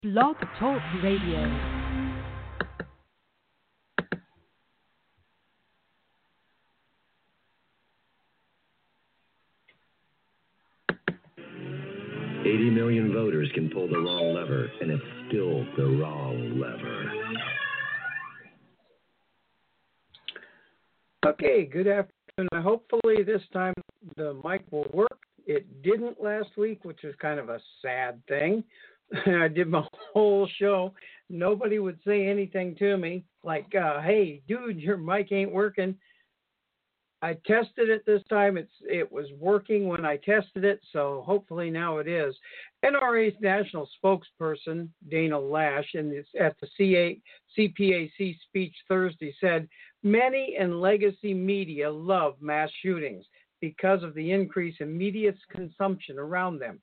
Blog Talk Radio. 80 million voters can pull the wrong lever, and it's still the wrong lever. Okay, good afternoon. Hopefully this time the mic will work. It didn't last week, which is kind of a sad thing. I did my whole show. Nobody would say anything to me like, hey, dude, your mic ain't working. I tested it this time. It was working when I tested it, so hopefully now it is. NRA's national spokesperson, Dana Loesch, at the CPAC speech Thursday said, many in legacy media love mass shootings because of the increase in media consumption around them.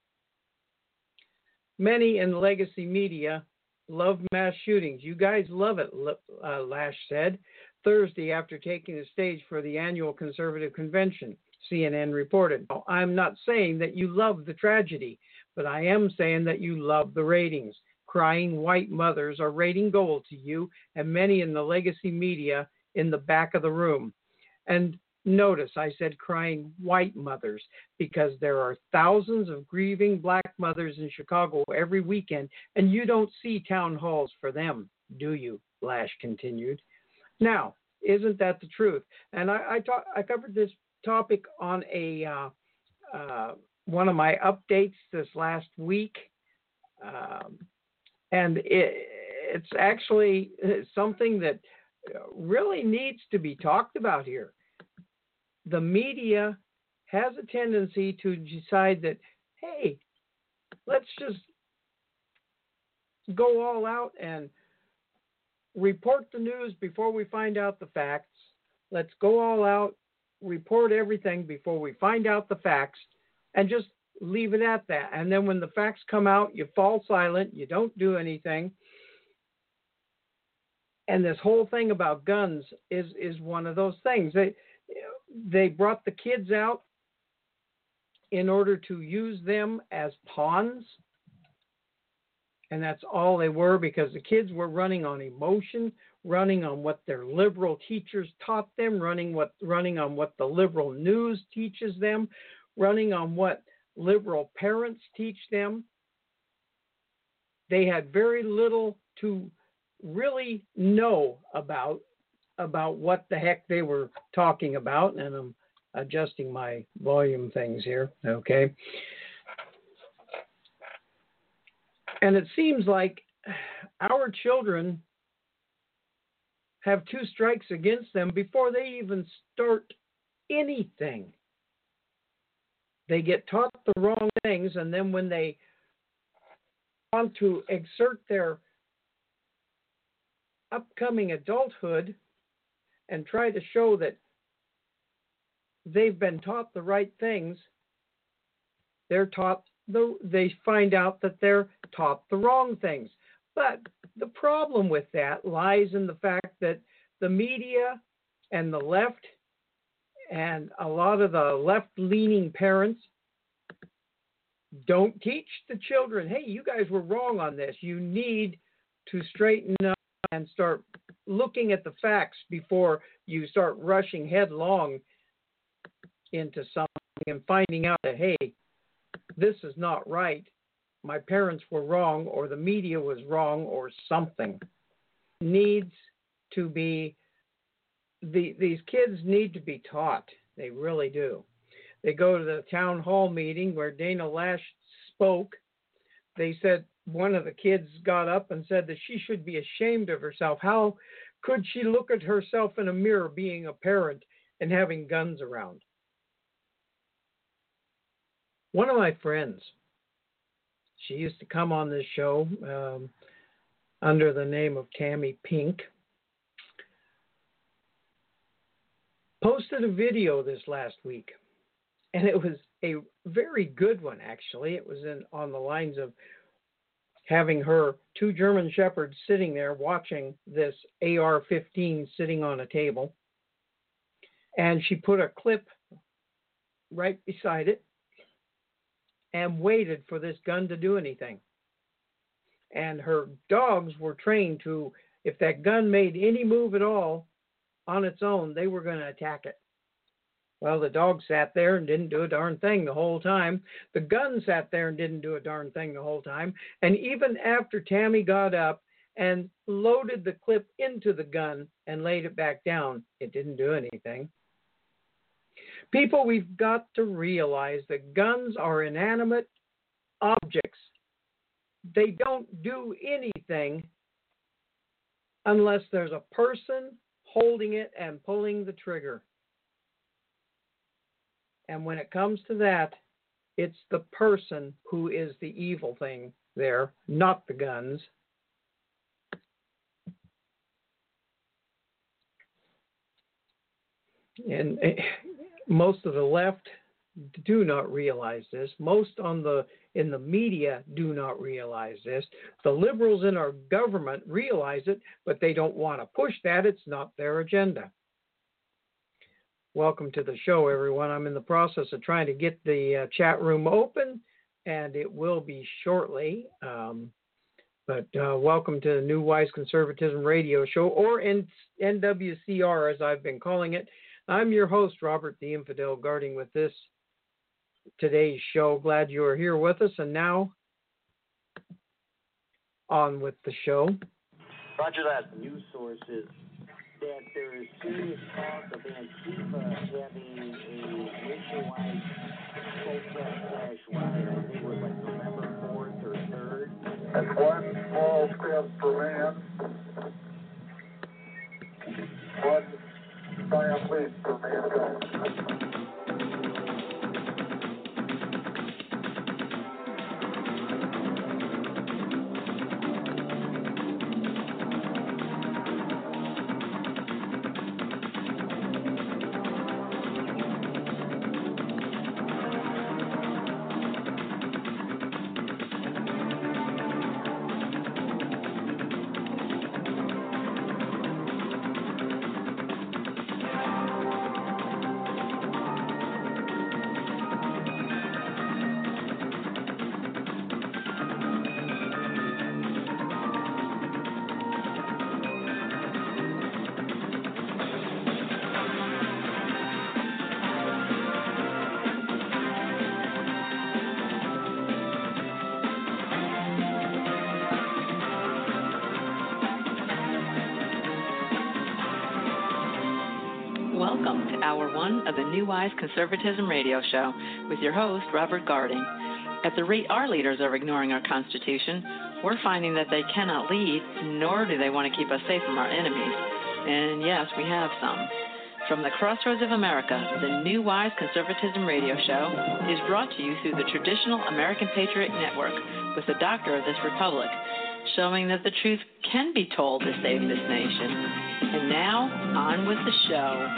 Many in legacy media love mass shootings. You guys love it, Loesch said Thursday after taking the stage for the annual conservative convention, CNN reported. Now, I'm not saying that you love the tragedy, but I am saying that you love the ratings. Crying white mothers are rating gold to you and many in the legacy media in the back of the room. And notice I said crying white mothers because there are thousands of grieving black mothers in Chicago every weekend, and you don't see town halls for them, do you? Loesch continued. Now, isn't that the truth? And I covered this topic on one of my updates this last week, and it's actually something that really needs to be talked about here. The media has a tendency to decide that, hey, let's just go all out and report the news before we find out the facts. Let's go all out, report everything before we find out the facts, and just leave it at that. And then when the facts come out, you fall silent, you don't do anything. And this whole thing about guns is one of those things. They brought the kids out in order to use them as pawns. And that's all they were, because the kids were running on emotion, running on what their liberal teachers taught them, running on what the liberal news teaches them, running on what liberal parents teach them. They had very little to really know about what the heck they were talking about. And I'm adjusting my volume things here, okay? And it seems like our children have two strikes against them before they even start anything. They get taught the wrong things, and then when they want to exert their upcoming adulthood and try to show that they've been taught the right things, they find out that they're taught the wrong things. But the problem with that lies in the fact that the media and the left and a lot of the left-leaning parents don't teach the children, hey, you guys were wrong on this. You need to straighten up and start looking at the facts before you start rushing headlong into something and finding out that, hey, this is not right. My parents were wrong, or the media was wrong, or something. These kids need to be taught. They really do. They go to the town hall meeting where Dana Loesch spoke. They said one of the kids got up and said that she should be ashamed of herself. How could she look at herself in a mirror being a parent and having guns around? One of my friends, she used to come on this show under the name of Tammy Pink, posted a video this last week. And it was a very good one, actually. It was on the lines of having her two German Shepherds sitting there watching this AR-15 sitting on a table. And she put a clip right beside it and waited for this gun to do anything. and her dogs were trained to, if that gun made any move at all on its own, they were going to attack it. Well, the dog sat there and didn't do a darn thing the whole time. The gun sat there and didn't do a darn thing the whole time. And even after Tammy got up and loaded the clip into the gun and laid it back down, it didn't do anything. People, we've got to realize that guns are inanimate objects. They don't do anything unless there's a person holding it and pulling the trigger. And when it comes to that, it's the person who is the evil thing there, not the guns. And most of the left do not realize this. Most in the media do not realize this. The liberals in our government realize it, but they don't want to push that. It's not their agenda. Welcome to the show, everyone. I'm in the process of trying to get the chat room open, and it will be shortly. But welcome to the New Wise Conservatism Radio Show, or NWCR, as I've been calling it. I'm your host, Robert the Infidel Garding, with today's show. Glad you are here with us. And now, on with the show. Roger that. News sources that there is serious talk of Antifa having a nationwide protest / riot. I think it was like November 4th or 3rd. That's one small step for man, one giant leap for mankind. Welcome to Hour 1 of the New Wise Conservatism Radio Show with your host, Robert Garding. At the rate our leaders are ignoring our Constitution, we're finding that they cannot lead, nor do they want to keep us safe from our enemies. And yes, we have some. From the crossroads of America, the New Wise Conservatism Radio Show is brought to you through the traditional American Patriot Network with the doctor of this republic, showing that the truth can be told to save this nation. And now, on with the show.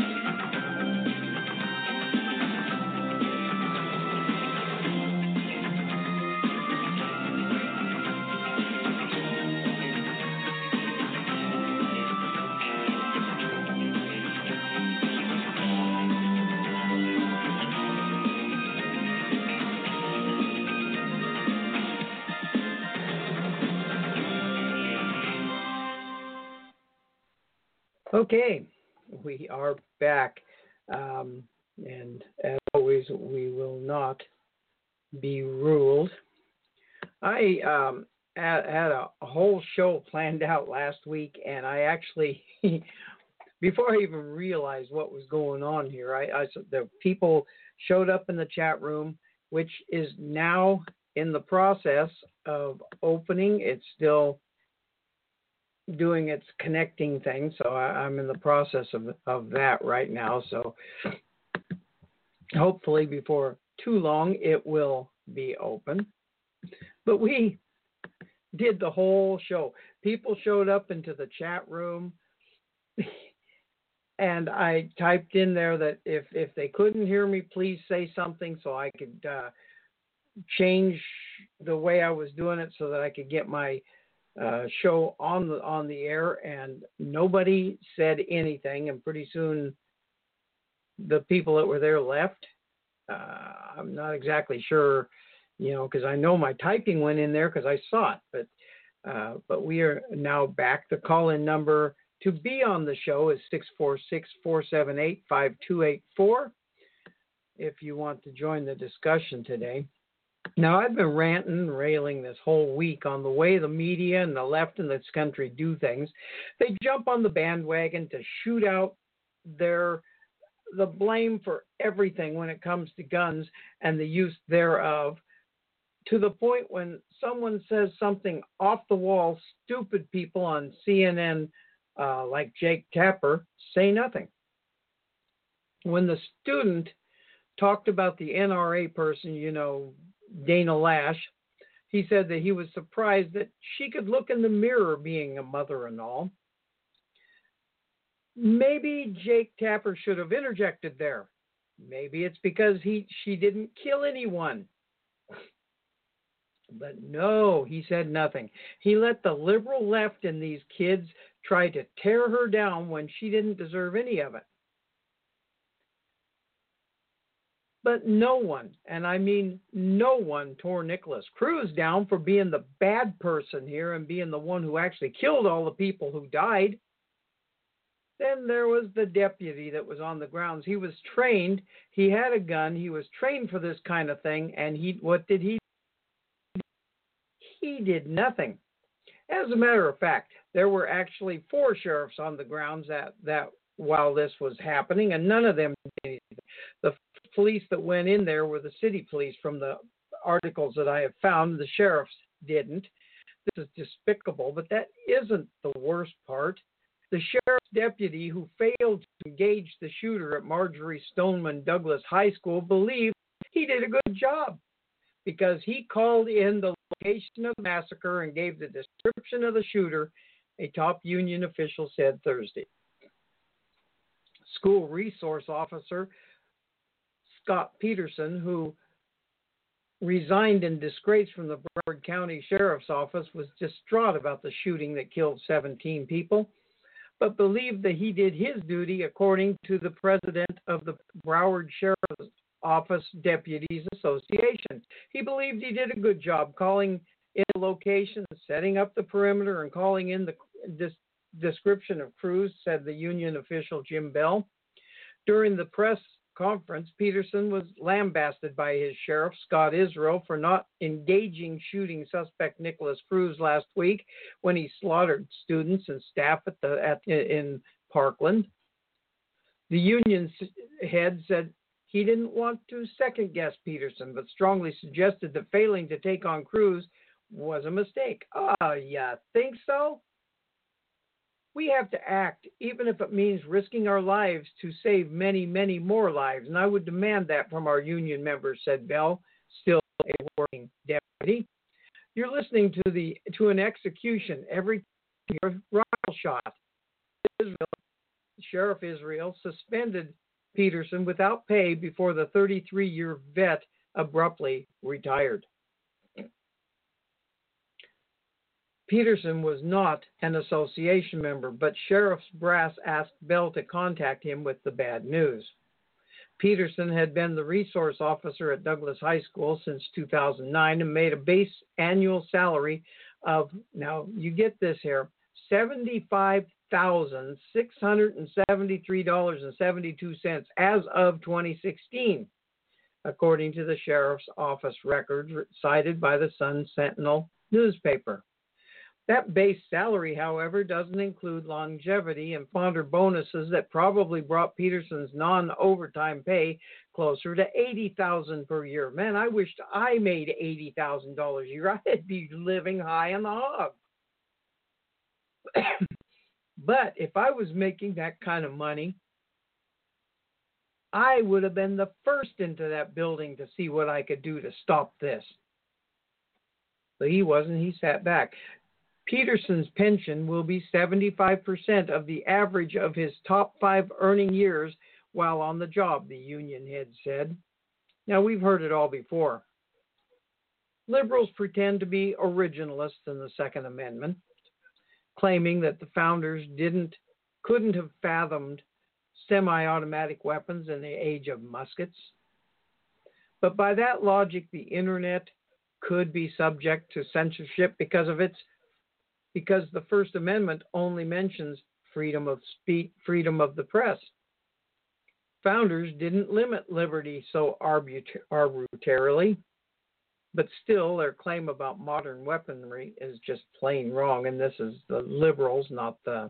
Okay, we are back, and as always, we will not be ruled. I had a whole show planned out last week, and I actually, before I even realized what was going on here, the people showed up in the chat room, which is now in the process of opening. It's still doing its connecting thing, so I'm in the process of that right now. So hopefully before too long it will be open. But we did the whole show. People showed up into the chat room, and I typed in there that if they couldn't hear me, please say something so I could change the way I was doing it so that I could get my show on the air, and nobody said anything, and pretty soon the people that were there left. I'm not exactly sure, because I know my typing went in there because I saw it, but But we are now back. The call-in number to be on the show is 646-478-5284 if you want to join the discussion today. Now, I've been ranting and railing this whole week on the way the media and the left in this country do things. They jump on the bandwagon to shoot out the blame for everything when it comes to guns and the use thereof, to the point when someone says something off the wall, stupid people on CNN like Jake Tapper say nothing. When the student talked about the NRA person, Dana Lash, he said that he was surprised that she could look in the mirror being a mother and all. Maybe Jake Tapper should have interjected there. Maybe it's because she didn't kill anyone. But no, he said nothing. He let the liberal left and these kids try to tear her down when she didn't deserve any of it. But no one, and I mean no one, tore Nicholas Cruz down for being the bad person here and being the one who actually killed all the people who died. Then there was the deputy that was on the grounds. He was trained. He had a gun. He was trained for this kind of thing. And what did he do? He did nothing. As a matter of fact, there were actually 4 sheriffs on the grounds that while this was happening, and none of them did anything. The police that went in there were the city police from the articles that I have found. The sheriffs didn't. This is despicable, but that isn't the worst part. The sheriff's deputy who failed to engage the shooter at Marjorie Stoneman Douglas High School believed he did a good job because he called in the location of the massacre and gave the description of the shooter, a top union official said Thursday. School resource officer Scott Peterson, who resigned in disgrace from the Broward County Sheriff's Office, was distraught about the shooting that killed 17 people, but believed that he did his duty according to the president of the Broward Sheriff's Office Deputies Association. He believed he did a good job calling in the location, setting up the perimeter, and calling in the description of Cruz, said the union official Jim Bell. During the press conference, Peterson was lambasted by his sheriff, Scott Israel, for not engaging shooting suspect Nicholas Cruz last week when he slaughtered students and staff in Parkland. The union head said he didn't want to second-guess Peterson, but strongly suggested that failing to take on Cruz was a mistake. You think so? We have to act, even if it means risking our lives to save many, many more lives. And I would demand that from our union members, said Bell, still a working deputy. You're listening to an execution every rifle shot. Sheriff Israel suspended Peterson without pay before the 33-year vet abruptly retired. Peterson was not an association member, but sheriff's brass asked Bell to contact him with the bad news. Peterson had been the resource officer at Douglas High School since 2009 and made a base annual salary of, now you get this here, $75,673.72 as of 2016, according to the sheriff's office records cited by the Sun Sentinel newspaper. That base salary, however, doesn't include longevity and fonder bonuses that probably brought Peterson's non-overtime pay closer to $80,000 per year. Man, I wished I made $80,000 a year. I'd be living high on the hog. But if I was making that kind of money, I would have been the first into that building to see what I could do to stop this. But he wasn't. He sat back. Peterson's pension will be 75% of the average of his top 5 earning years while on the job, the union head said. Now, we've heard it all before. Liberals pretend to be originalists in the Second Amendment, claiming that the founders couldn't have fathomed semi-automatic weapons in the age of muskets. But by that logic, the internet could be subject to censorship because of its because the First Amendment only mentions freedom of speech, freedom of the press. Founders didn't limit liberty so arbitrarily, but still their claim about modern weaponry is just plain wrong, and this is the liberals, not the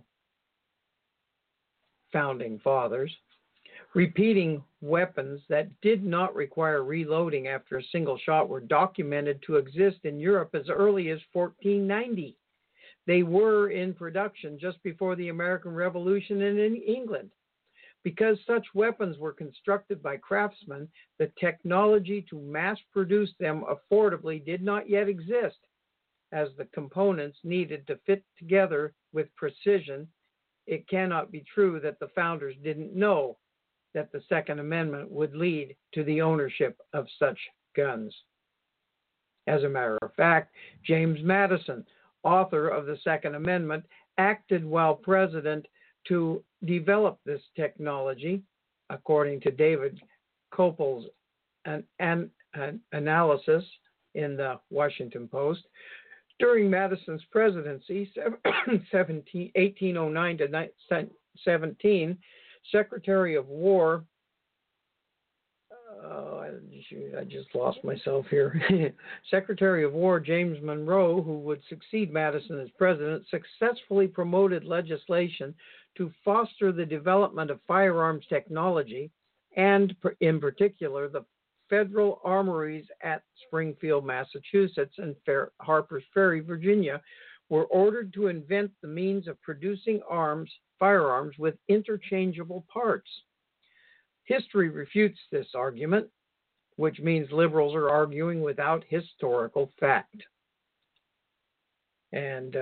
founding fathers. Repeating weapons that did not require reloading after a single shot were documented to exist in Europe as early as 1490. They were in production just before the American Revolution and in England. Because such weapons were constructed by craftsmen, the technology to mass produce them affordably did not yet exist, as the components needed to fit together with precision. It cannot be true that the founders didn't know that the Second Amendment would lead to the ownership of such guns. As a matter of fact, James Madison, author of the Second Amendment, acted while president to develop this technology, according to David Kopel's analysis in the Washington Post. During Madison's presidency, 1809 to 17, Secretary of War, I just lost myself here. Secretary of War James Monroe, who would succeed Madison as president, successfully promoted legislation to foster the development of firearms technology, and in particular the federal armories at Springfield, Massachusetts, and Harper's Ferry, Virginia, were ordered to invent the means of producing firearms with interchangeable parts. History refutes this argument, which means liberals are arguing without historical fact. And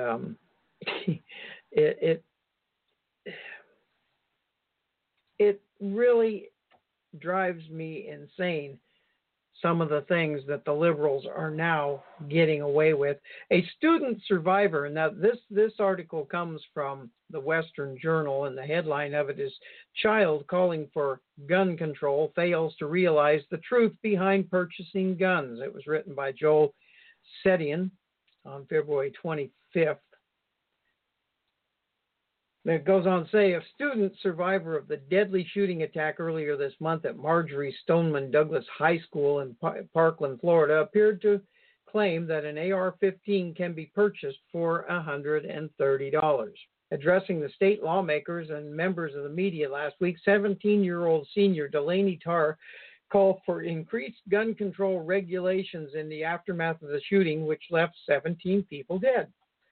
it really drives me insane, some of the things that the liberals are now getting away with. A student survivor, now this article comes from the Western Journal, and the headline of it is "Child Calling for Gun Control Fails to Realize the Truth Behind Purchasing Guns." It was written by Joel Sedian on February 25th. It goes on to say, a student survivor of the deadly shooting attack earlier this month at Marjorie Stoneman Douglas High School in Parkland, Florida, appeared to claim that an AR-15 can be purchased for $130. Addressing the state lawmakers and members of the media last week, 17-year-old senior Delaney Tarr called for increased gun control regulations in the aftermath of the shooting, which left 17 people dead.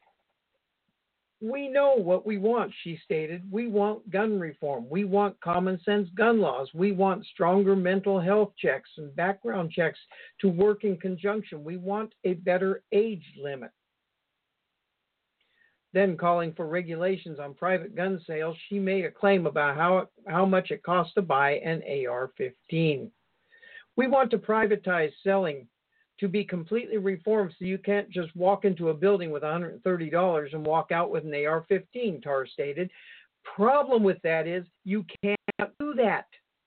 "We know what we want," she stated. "We want gun reform. We want common sense gun laws. We want stronger mental health checks and background checks to work in conjunction. We want a better age limit." Then, calling for regulations on private gun sales, she made a claim about how much it costs to buy an AR-15. "We want to privatize selling, to be completely reformed so you can't just walk into a building with $130 and walk out with an AR-15, Tarr stated. Problem with that is you can't do that.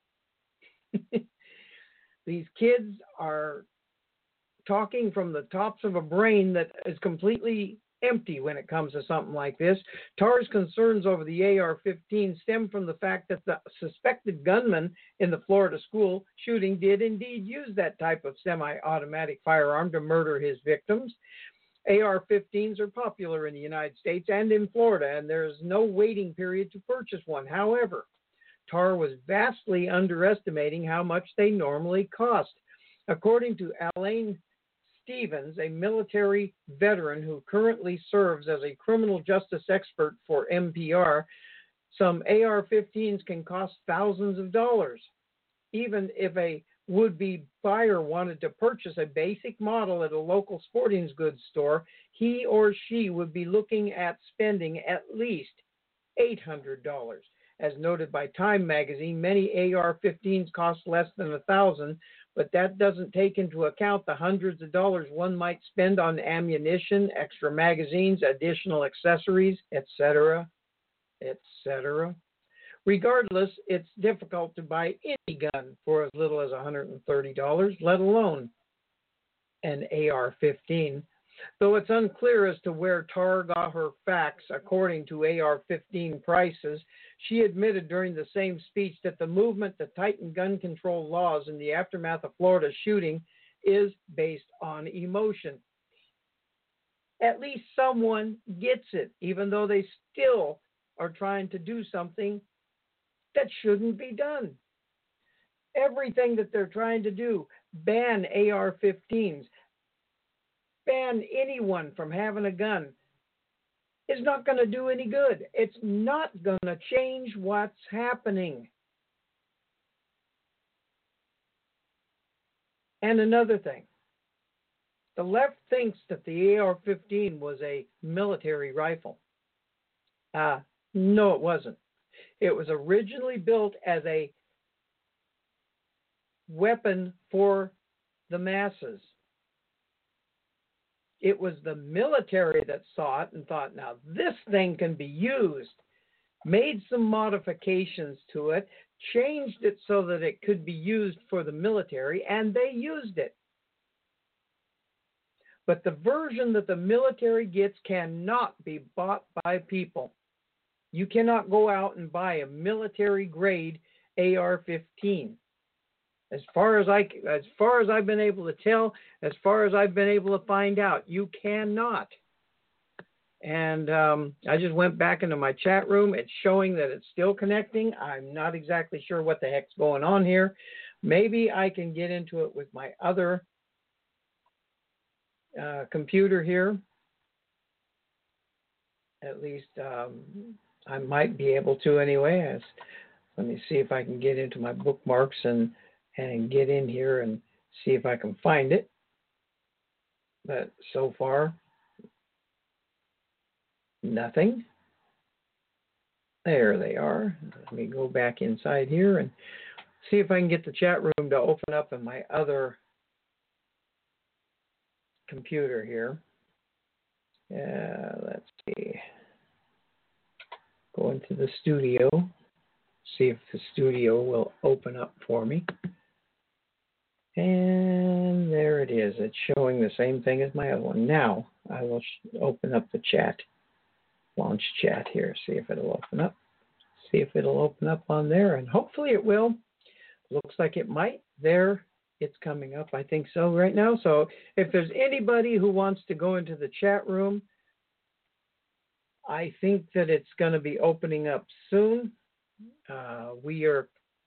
These kids are talking from the tops of a brain that is completely empty when it comes to something like this. Tarr's concerns over the AR-15 stem from the fact that the suspected gunman in the Florida school shooting did indeed use that type of semi-automatic firearm to murder his victims. AR-15s are popular in the United States and in Florida, and there is no waiting period to purchase one. However, Tarr was vastly underestimating how much they normally cost. According to Elaine Stevens, a military veteran who currently serves as a criminal justice expert for NPR, some AR-15s can cost thousands of dollars. Even if a would-be buyer wanted to purchase a basic model at a local sporting goods store, he or she would be looking at spending at least $800. As noted by Time magazine, many AR-15s cost less than $1,000, but that doesn't take into account the hundreds of dollars one might spend on ammunition, extra magazines, additional accessories, etc., etc. Regardless, it's difficult to buy any gun for as little as $130, let alone an AR-15. Though it's unclear as to where Tar got her facts according to AR-15 prices, she admitted during the same speech that the movement to tighten gun control laws in the aftermath of Florida's shooting is based on emotion. At least someone gets it, even though they still are trying to do something that shouldn't be done. Everything that they're trying to do, ban AR-15s, ban anyone from having a gun, is not going to do any good. It's not going to change what's happening. And another thing, the left thinks that the AR-15 was a military rifle. No, it wasn't. It was originally built as a weapon for the masses. It was the military that saw it and thought, now this thing can be used, made some modifications to it, changed it so that it could be used for the military, and they used it. But the version that the military gets cannot be bought by people. You cannot go out and buy a military-grade AR-15. As far as I've been able to tell, as far as I've been able to find out, you cannot. And I just went back into my chat room. It's showing that it's still connecting. I'm not exactly sure what the heck's going on here. Maybe I can get into it with my other computer here. At least I might be able to anyway. Let me see if I can get into my bookmarks and get in here and see if I can find it. But so far, nothing. There they are. Let me go back inside here and see if I can get the chat room to open up in my other computer here. Let's see. Go into the studio. See if the studio will open up for me. And there it is. It's showing the same thing as my other one. Now I will open up the chat. Launch chat here. See if it'll open up. See if it'll open up on there. And hopefully it will. Looks like it might. There, it's coming up. I think so right now. So if there's anybody who wants to go into the chat room, I think that it's going to be opening up soon. We are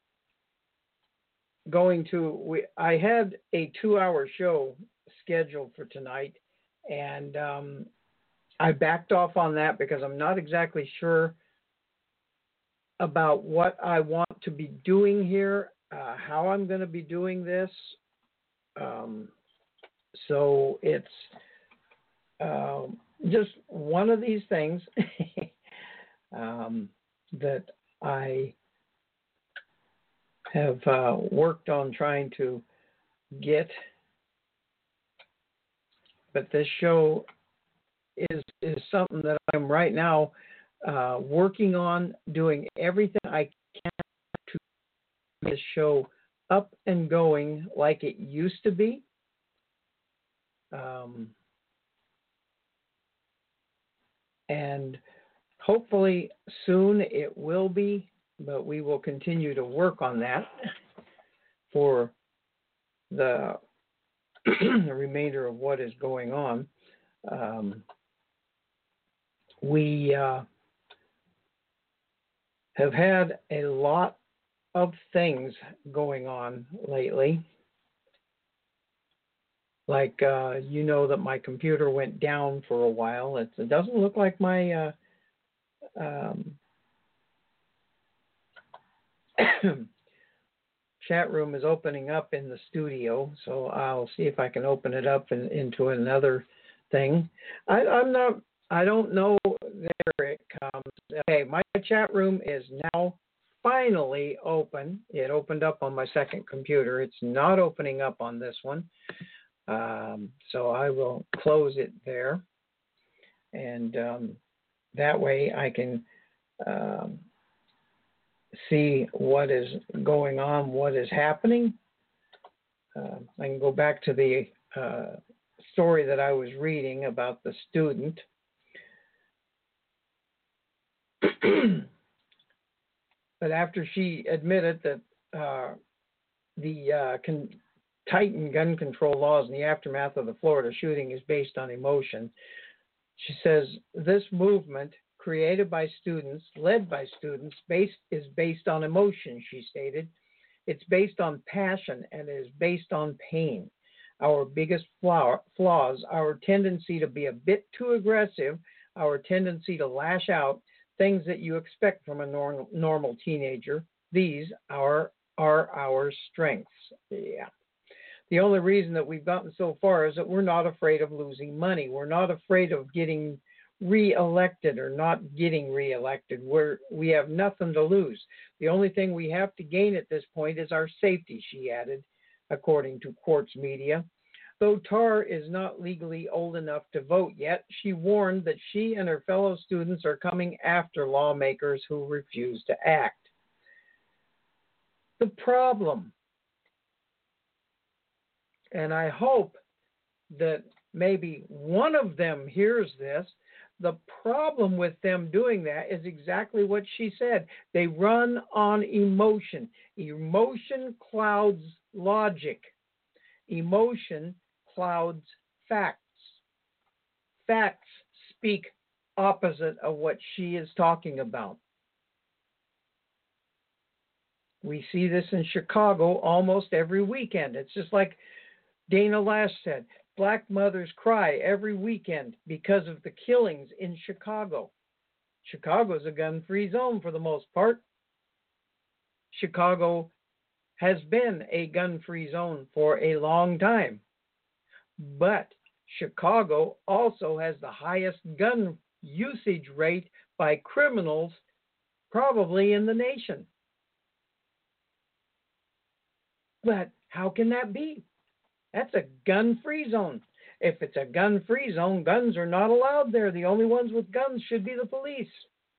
going to, I had a 2-hour show scheduled for tonight, and I backed off on that because I'm not exactly sure about what I want to be doing here, how I'm going to be doing this. So it's just one of these things that I have worked on trying to get, but this show is something that I'm right now working on, doing everything I can to get this show up and going like it used to be. And hopefully soon it will be, but we will continue to work on that for the remainder of what is going on. We have had a lot of things going on lately. Like, you know that my computer went down for a while. It doesn't look like my chat room is opening up in the studio, so I'll see if I can open it up into another thing. I don't know. There it comes. Okay, my chat room is now finally open. It opened up on my second computer. It's not opening up on this one. So I will close it there, and that way I can see what is going on, what is happening. I can go back to the story that I was reading about the student. But after she admitted that the tightened gun control laws in the aftermath of the Florida shooting is based on emotion, she says this movement created by students, led by students, is based on emotion, she stated. It's based on passion and is based on pain. Our biggest flaws, our tendency to be a bit too aggressive, our tendency to lash out, things that you expect from a normal teenager, these are our strengths. Yeah. The only reason that we've gotten so far is that we're not afraid of losing money. We're not afraid of getting reelected or not getting reelected. We have nothing to lose. The only thing we have to gain at this point is our safety, she added, according to Quartz Media. Though Tarr is not legally old enough to vote yet, she warned that she and her fellow students are coming after lawmakers who refuse to act. The problem, and I hope that maybe one of them hears this, the problem with them doing that is exactly what she said. They run on emotion. Emotion clouds logic. Emotion clouds facts. Facts speak opposite of what she is talking about. We see this in Chicago almost every weekend. It's just like Dana Lash said, Black mothers cry every weekend because of the killings in Chicago. Chicago is a gun-free zone for the most part. Chicago has been a gun-free zone for a long time. But Chicago also has the highest gun usage rate by criminals probably in the nation. But how can that be? That's a gun-free zone. If it's a gun-free zone, guns are not allowed there. The only ones with guns should be the police.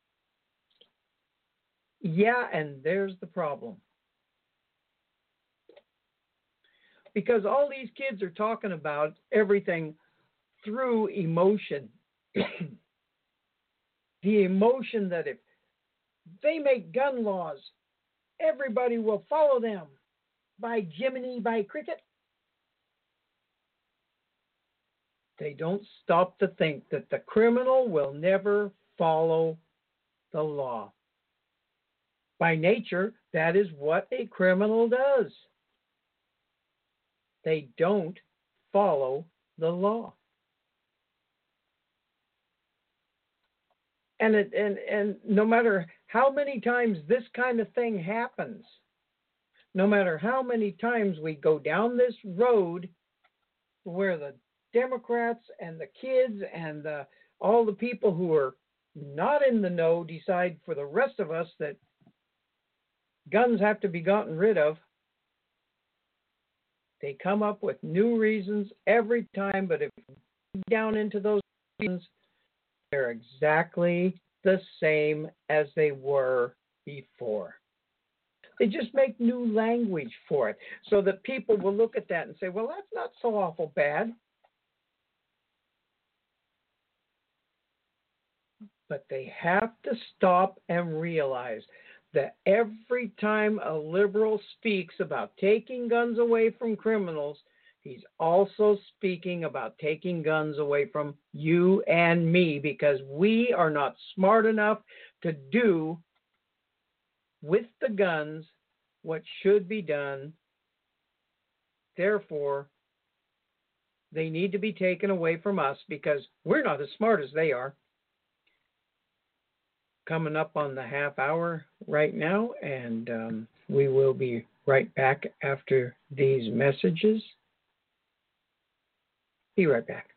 Yeah, and there's the problem. Because all these kids are talking about everything through emotion. The emotion that if they make gun laws, everybody will follow them. By Jiminy, by cricket. They don't stop to think that the criminal will never follow the law. By nature, that is what a criminal does. They don't follow the law. And no matter how many times this kind of thing happens, no matter how many times we go down this road where the Democrats and the kids and all the people who are not in the know decide for the rest of us that guns have to be gotten rid of, they come up with new reasons every time, but if you dig down into those reasons, they're exactly the same as they were before. They just make new language for it so that people will look at that and say, well, that's not so awful bad. But they have to stop and realize that every time a liberal speaks about taking guns away from criminals, he's also speaking about taking guns away from you and me because we are not smart enough to do with the guns what should be done. Therefore, they need to be taken away from us because we're not as smart as they are. Coming up on the half hour right now, and we will be right back after these messages. Be right back.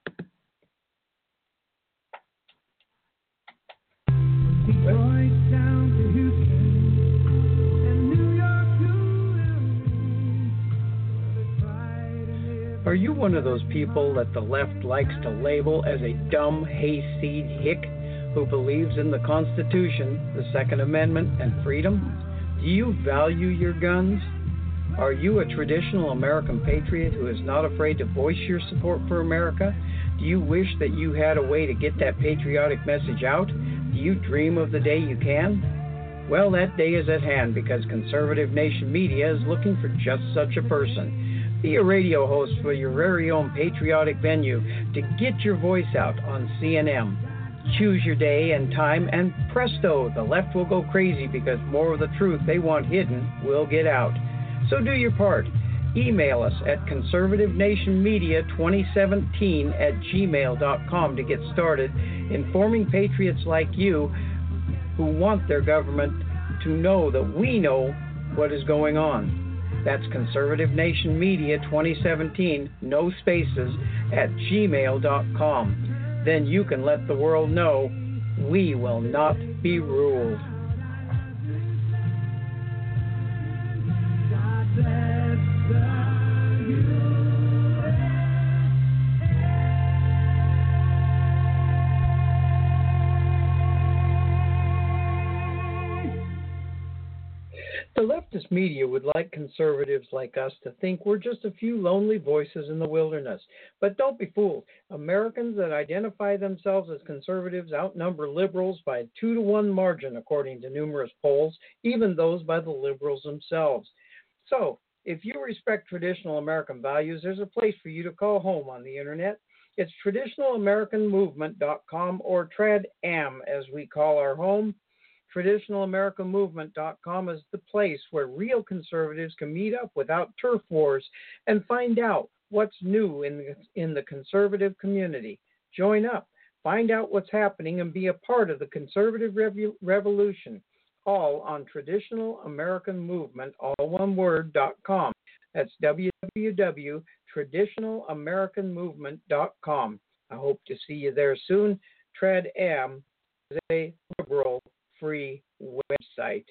Are you one of those people that the left likes to label as a dumb hayseed hick who believes in the Constitution, the Second Amendment, and freedom? Do you value your guns? Are you a traditional American patriot who is not afraid to voice your support for America? Do you wish that you had a way to get that patriotic message out? Do you dream of the day you can? Well, that day is at hand because Conservative Nation Media is looking for just such a person. Be a radio host for your very own patriotic venue to get your voice out on CNM. Choose your day and time, and presto, the left will go crazy because more of the truth they want hidden will get out. So do your part. Email us at conservativenationmedia2017@gmail.com to get started informing patriots like you who want their government to know that we know what is going on. That's Conservative Nation Media 2017, no spaces, @gmail.com. Then you can let the world know we will not be ruled. The leftist media would like conservatives like us to think we're just a few lonely voices in the wilderness. But don't be fooled. Americans that identify themselves as conservatives outnumber liberals by a 2-to-1 margin, according to numerous polls, even those by the liberals themselves. So, if you respect traditional American values, there's a place for you to call home on the internet. It's traditionalamericanmovement.com, or TradAm as we call our home. Traditionalamericanmovement.com is the place where real conservatives can meet up without turf wars and find out what's new in the conservative community. Join up, find out what's happening, and be a part of the conservative revolution, all on traditionalamericanmovement, all one word, .com. That's www.traditionalamericanmovement.com. I hope to see you there soon. TradAm is a liberal free website.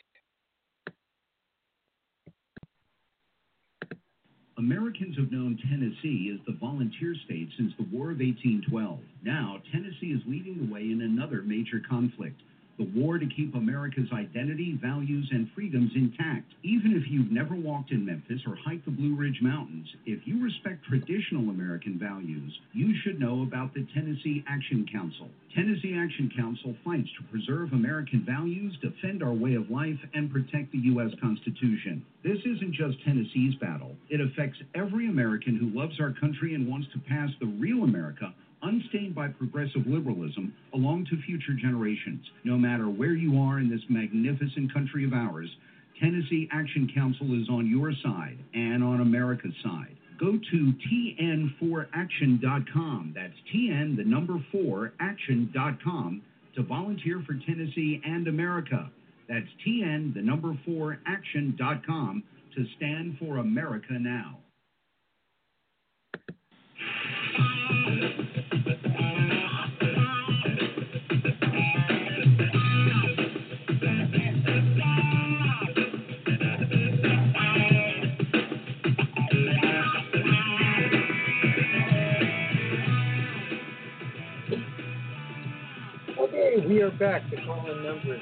Americans have known Tennessee as the volunteer state since the War of 1812. Now, Tennessee is leading the way in another major conflict, the war to keep America's identity, values, and freedoms intact. Even if you've never walked in Memphis or hiked the Blue Ridge Mountains, if you respect traditional American values, you should know about the Tennessee Action Council. Tennessee Action Council fights to preserve American values, defend our way of life, and protect the U.S. Constitution. This isn't just Tennessee's battle. It affects every American who loves our country and wants to pass the real America, unstained by progressive liberalism, along to future generations. No matter where you are in this magnificent country of ours, Tennessee Action Council is on your side and on America's side. Go to tn4action.com. That's TN, the number 4, action.com to volunteer for Tennessee and America. That's TN, the number 4, action.com to stand for America now. Okay, we are back. The call-in number is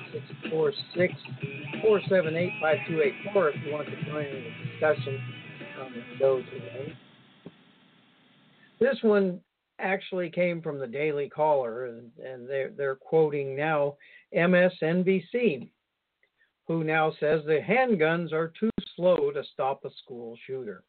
646-478-5284 if you want to join in the discussion on the show today. This one actually came from the Daily Caller, and they're quoting now MSNBC, who now says the handguns are too slow to stop a school shooter.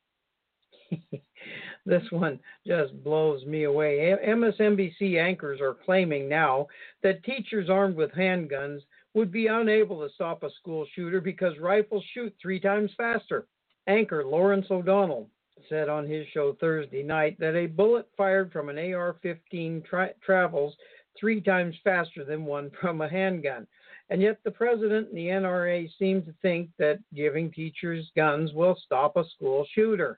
This one just blows me away. MSNBC anchors are claiming now that teachers armed with handguns would be unable to stop a school shooter because rifles shoot 3 times faster. Anchor Lawrence O'Donnell said on his show Thursday night that a bullet fired from an AR-15 travels 3 times faster than one from a handgun. And yet the president and the NRA seem to think that giving teachers guns will stop a school shooter.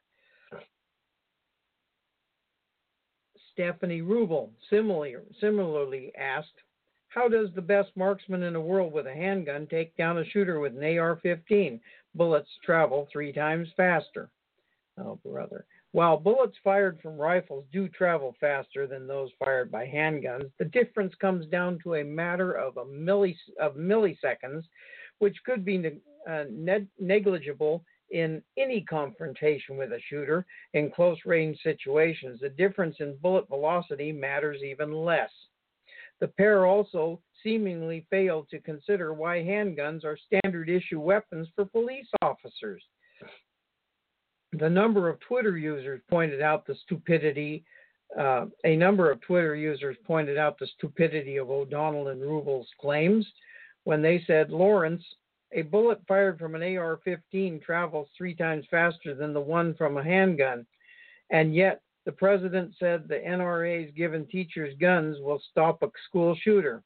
Stephanie Rubel similarly asked, how does the best marksman in the world with a handgun take down a shooter with an AR-15? Bullets travel 3 times faster. Oh, brother. While bullets fired from rifles do travel faster than those fired by handguns, the difference comes down to a matter of milliseconds, which could be negligible in any confrontation with a shooter in close range situations. The difference in bullet velocity matters even less. The pair also seemingly failed to consider why handguns are standard issue weapons for police officers. The number of Twitter users pointed out the stupidity. A number of Twitter users pointed out the stupidity of O'Donnell and Rubel's claims when they said, Lawrence, a bullet fired from an AR-15 travels 3 times faster than the one from a handgun, and yet the president said the NRA's given teachers guns will stop a school shooter.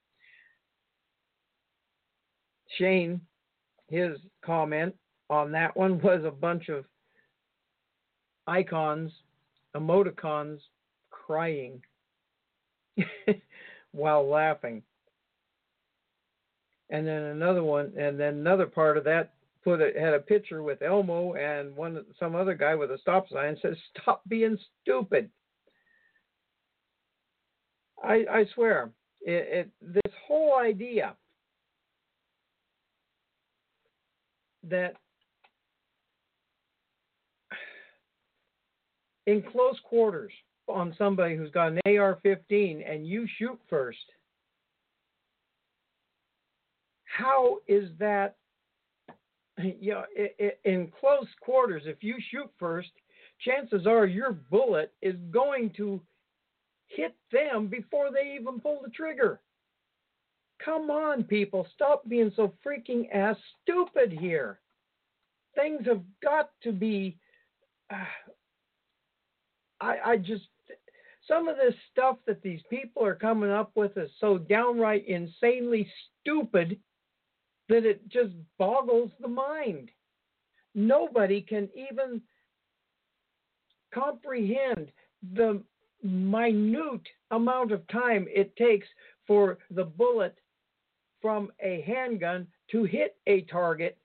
Shane, his comment on that one was a bunch of icons, emoticons, crying while laughing. And then another part of that had a picture with Elmo and some other guy with a stop sign says, "Stop being stupid." I swear, this whole idea that in close quarters on somebody who's got an AR-15 and you shoot first, how is that? In close quarters, if you shoot first, chances are your bullet is going to hit them before they even pull the trigger. Come on, people, stop being so freaking ass stupid here. Things have got to be. Some of this stuff that these people are coming up with is so downright insanely stupid that it just boggles the mind. Nobody can even comprehend the minute amount of time it takes for the bullet from a handgun to hit a target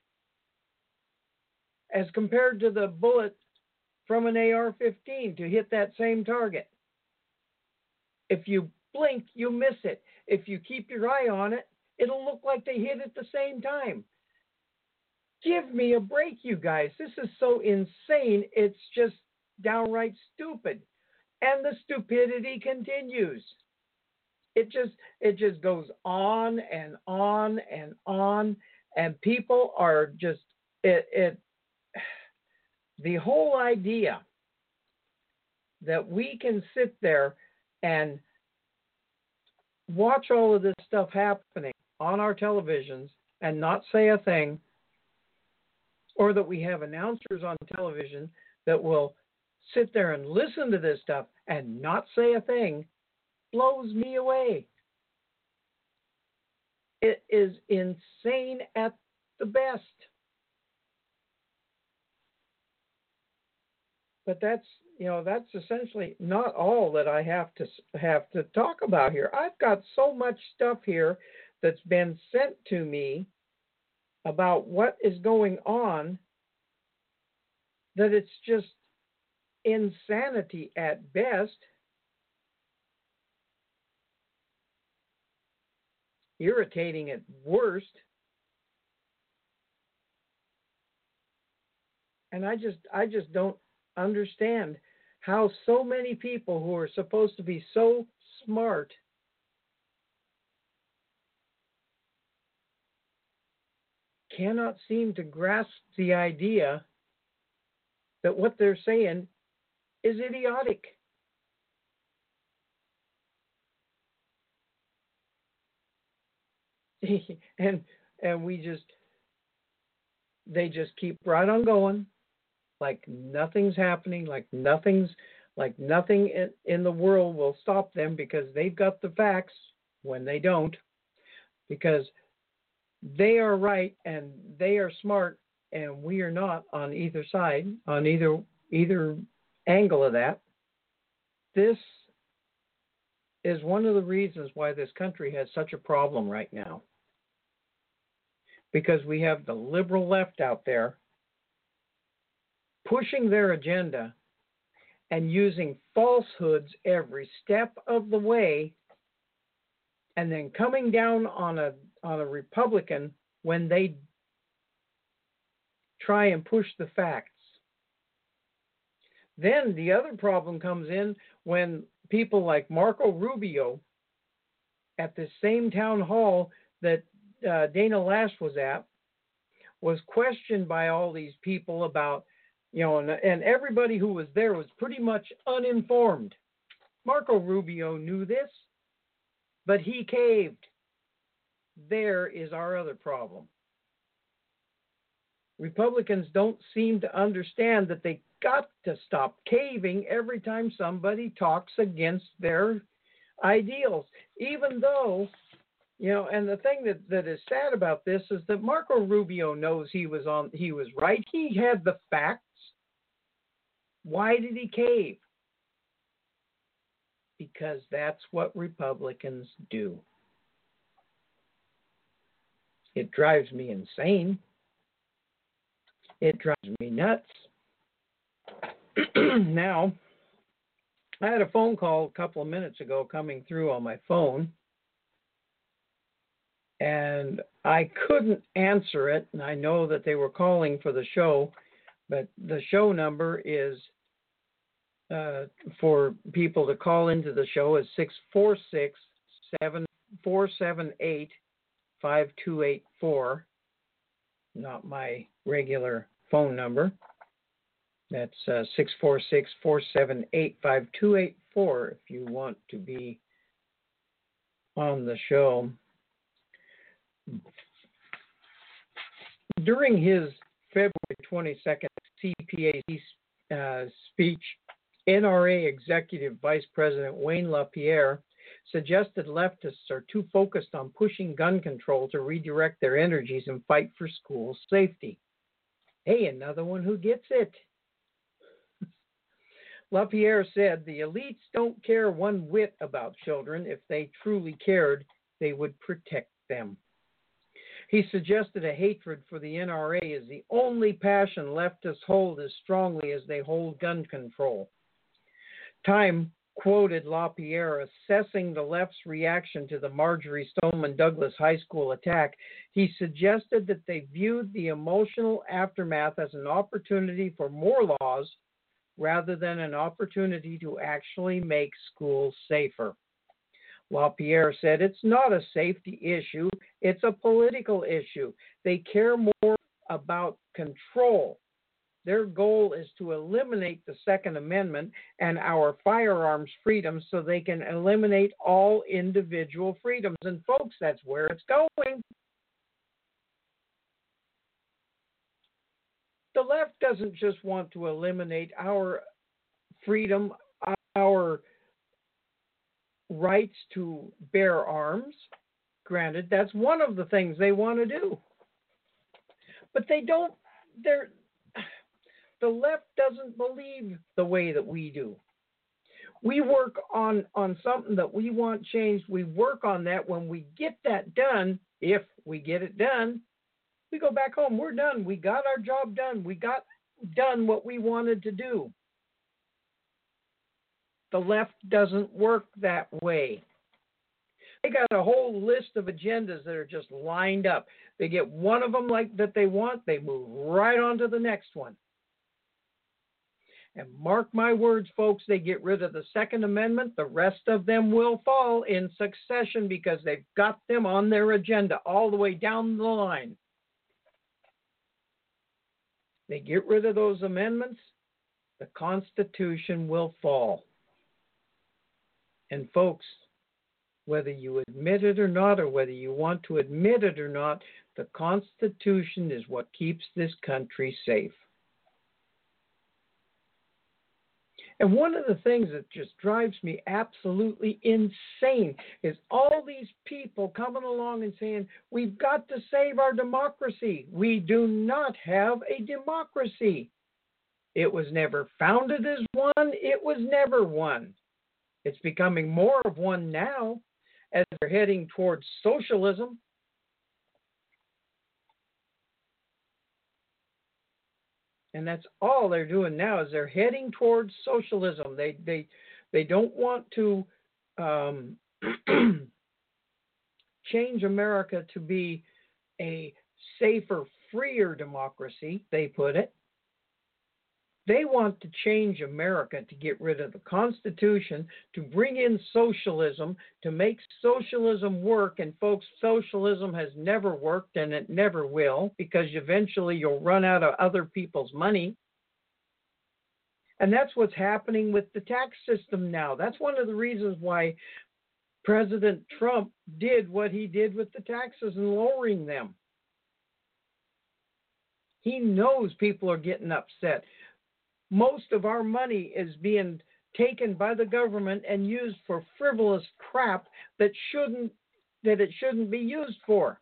as compared to the bullet from an AR-15 to hit that same target. If you blink, you miss it. If you keep your eye on it, it'll look like they hit at the same time. Give me a break, you guys. This is so insane. It's just downright stupid. And the stupidity continues. It just goes on and on and on. And people are just, the whole idea that we can sit there and watch all of this stuff happening on our televisions and not say a thing, or that we have announcers on television that will sit there and listen to this stuff and not say a thing, blows me away. It is insane at the best. But that's essentially not all that I have to talk about here. I've got so much stuff here that's been sent to me about what is going on that it's just insanity at best. Irritating at worst. And I just don't understand how so many people who are supposed to be so smart cannot seem to grasp the idea that what they're saying is idiotic. and they just keep right on going, like nothing's happening, like nothing in the world will stop them because they've got the facts when they don't, because they are right and they are smart and we are not on either side, on either angle of that. This is one of the reasons why this country has such a problem right now. Because we have the liberal left out there pushing their agenda and using falsehoods every step of the way, and then coming down on a Republican when they try and push the facts. Then the other problem comes in when people like Marco Rubio at the same town hall that Dana Lash was at was questioned by all these people about, and everybody who was there was pretty much uninformed. Marco Rubio knew this, but he caved. There is our other problem. Republicans don't seem to understand that they got to stop caving every time somebody talks against their ideals, even though, and the thing that is sad about this is that Marco Rubio knows he was right. He had the facts. Why did he cave? Because that's what Republicans do. It drives me insane. It drives me nuts. Now, I had a phone call a couple of minutes ago coming through on my phone, and I couldn't answer it, and I know that they were calling for the show, but the show number is for people to call into the show is 646-478-5284, not my regular phone number. That's 646-478-5284 if you want to be on the show. During his February 22nd CPAC speech, NRA Executive Vice President Wayne LaPierre suggested leftists are too focused on pushing gun control to redirect their energies and fight for school safety. Hey, another one who gets it. LaPierre said the elites don't care one whit about children. If they truly cared, they would protect them. He suggested a hatred for the NRA is the only passion leftists hold as strongly as they hold gun control. Time quoted LaPierre assessing the left's reaction to the Marjory Stoneman Douglas High School attack. He suggested that they viewed the emotional aftermath as an opportunity for more laws rather than an opportunity to actually make schools safer. LaPierre said it's not a safety issue, it's a political issue. They care more about control. Their goal is to eliminate the Second Amendment and our firearms freedoms so they can eliminate all individual freedoms. And folks, that's where it's going. The left doesn't just want to eliminate our freedom, our rights to bear arms. Granted, that's one of the things they want to do. But the left doesn't believe the way that we do. We work on something that we want changed. We work on that. When we get that done, if we get it done, we go back home. We're done. We got our job done. We got done what we wanted to do. The left doesn't work that way. They got a whole list of agendas that are just lined up. They get one of them like that they want, they move right on to the next one. And mark my words, folks, they get rid of the Second Amendment, the rest of them will fall in succession because they've got them on their agenda all the way down the line. They get rid of those amendments, the Constitution will fall. And folks, whether you admit it or not, or whether you want to admit it or not, the Constitution is what keeps this country safe. And one of the things that just drives me absolutely insane is all these people coming along and saying, we've got to save our democracy. We do not have a democracy. It was never founded as one. It was never one. It's becoming more of one now as they're heading towards socialism. And that's all they're doing now is they're heading towards socialism. They don't want to change America to be a safer, freer democracy, they put it. They want to change America to get rid of the Constitution, to bring in socialism, to make socialism work. And folks, socialism has never worked and it never will, because eventually you'll run out of other people's money. And that's what's happening with the tax system now. That's one of the reasons why President Trump did what he did with the taxes and lowering them. He knows people are getting upset. Most of our money is being taken by the government and used for frivolous crap that it shouldn't be used for.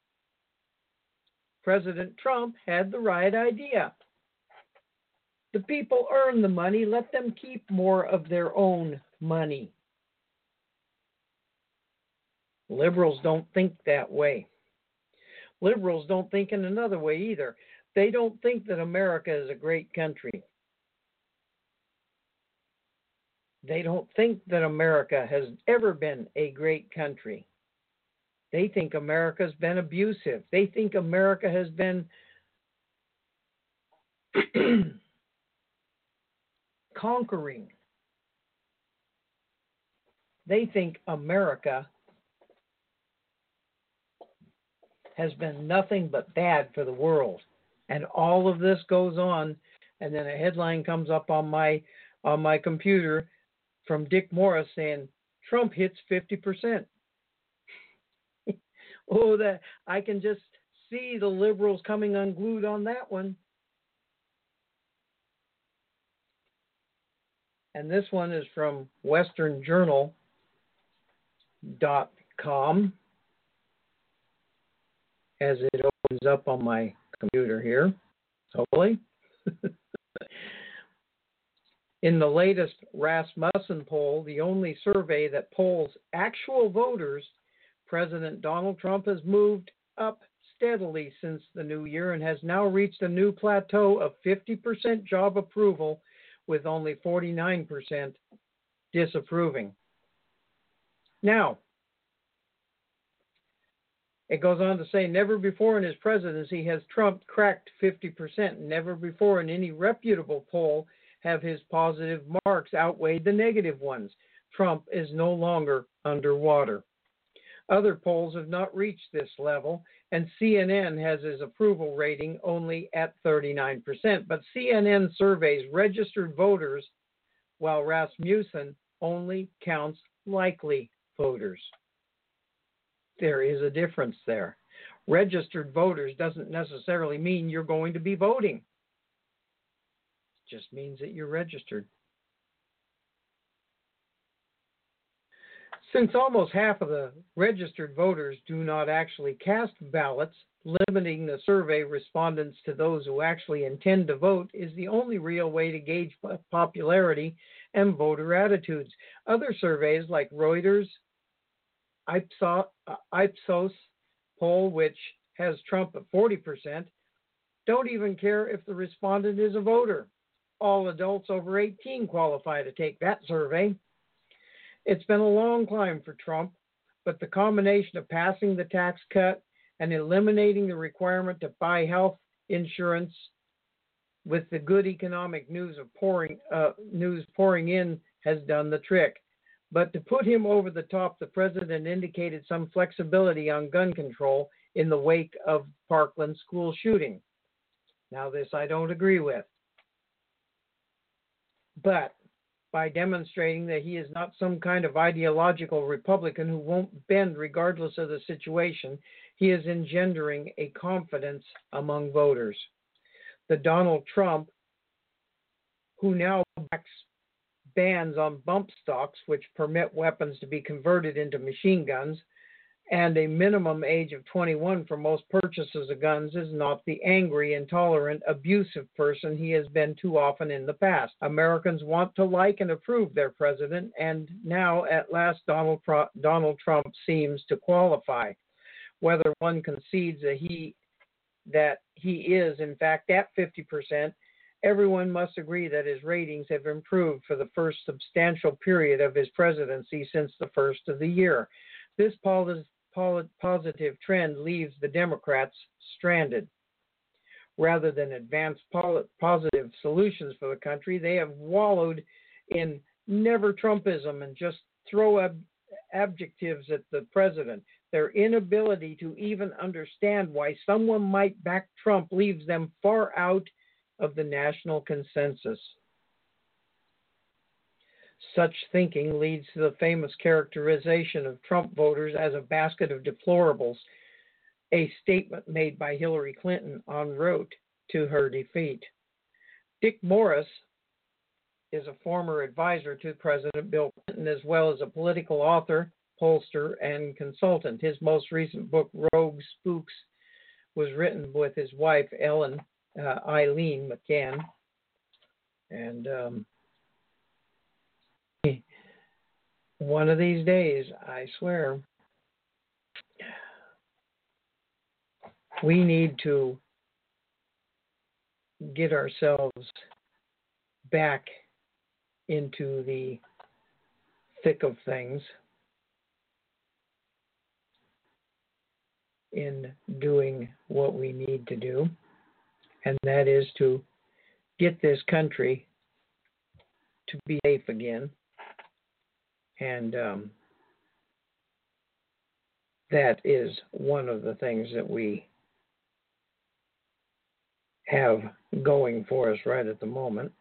President Trump had the right idea. The people earn the money, let them keep more of their own money. Liberals don't think that way. Liberals don't think in another way either. They don't think that America is a great country. They don't think that America has ever been a great country. They think America's been abusive. They think America has been conquering. They think America has been nothing but bad for the world. And all of this goes on, and then a headline comes up on my computer from Dick Morris saying, Trump hits 50%. Oh, that I can just see the liberals coming unglued on that one. And this one is from westernjournal.com as it opens up on my computer here, hopefully. In the latest Rasmussen poll, the only survey that polls actual voters, President Donald Trump has moved up steadily since the new year and has now reached a new plateau of 50% job approval, with only 49% disapproving. Now, it goes on to say, never before in his presidency has Trump cracked 50%. Never before in any reputable poll have his positive marks outweighed the negative ones. Trump is no longer underwater. Other polls have not reached this level, and CNN has his approval rating only at 39%. But CNN surveys registered voters, while Rasmussen only counts likely voters. There is a difference there. Registered voters doesn't necessarily mean you're going to be voting. It just means that you're registered. Since almost half of the registered voters do not actually cast ballots, limiting the survey respondents to those who actually intend to vote is the only real way to gauge popularity and voter attitudes. Other surveys like Reuters' Ipsos poll, which has Trump at 40%, don't even care if the respondent is a voter. All adults over 18 qualify to take that survey. It's been a long climb for Trump, but the combination of passing the tax cut and eliminating the requirement to buy health insurance, with the good economic news pouring in, has done the trick. But to put him over the top, the president indicated some flexibility on gun control in the wake of Parkland school shooting. Now, this I don't agree with. But by demonstrating that he is not some kind of ideological Republican who won't bend regardless of the situation, he is engendering a confidence among voters. The Donald Trump, who now backs bans on bump stocks, which permit weapons to be converted into machine guns, and a minimum age of 21 for most purchases of guns, is not the angry, intolerant, abusive person he has been too often in the past. Americans want to like and approve their president, and now at last Donald Trump seems to qualify. Whether one concedes that he is in fact at 50%, everyone must agree that his ratings have improved for the first substantial period of his presidency since the first of the year. This poll positive trend leaves the Democrats stranded. Rather than advance positive solutions for the country, they have wallowed in never Trumpism and just throw adjectives at the president. Their inability to even understand why someone might back Trump leaves them far out of the national consensus. Such thinking leads to the famous characterization of Trump voters as a basket of deplorables, a statement made by Hillary Clinton en route to her defeat. Dick Morris is a former advisor to President Bill Clinton, as well as a political author, pollster, and consultant. His most recent book, Rogue Spooks, was written with his wife, Eileen McCann. And one of these days, I swear, we need to get ourselves back into the thick of things in doing what we need to do, and that is to get this country to be safe again. And that is one of the things that we have going for us right at the moment.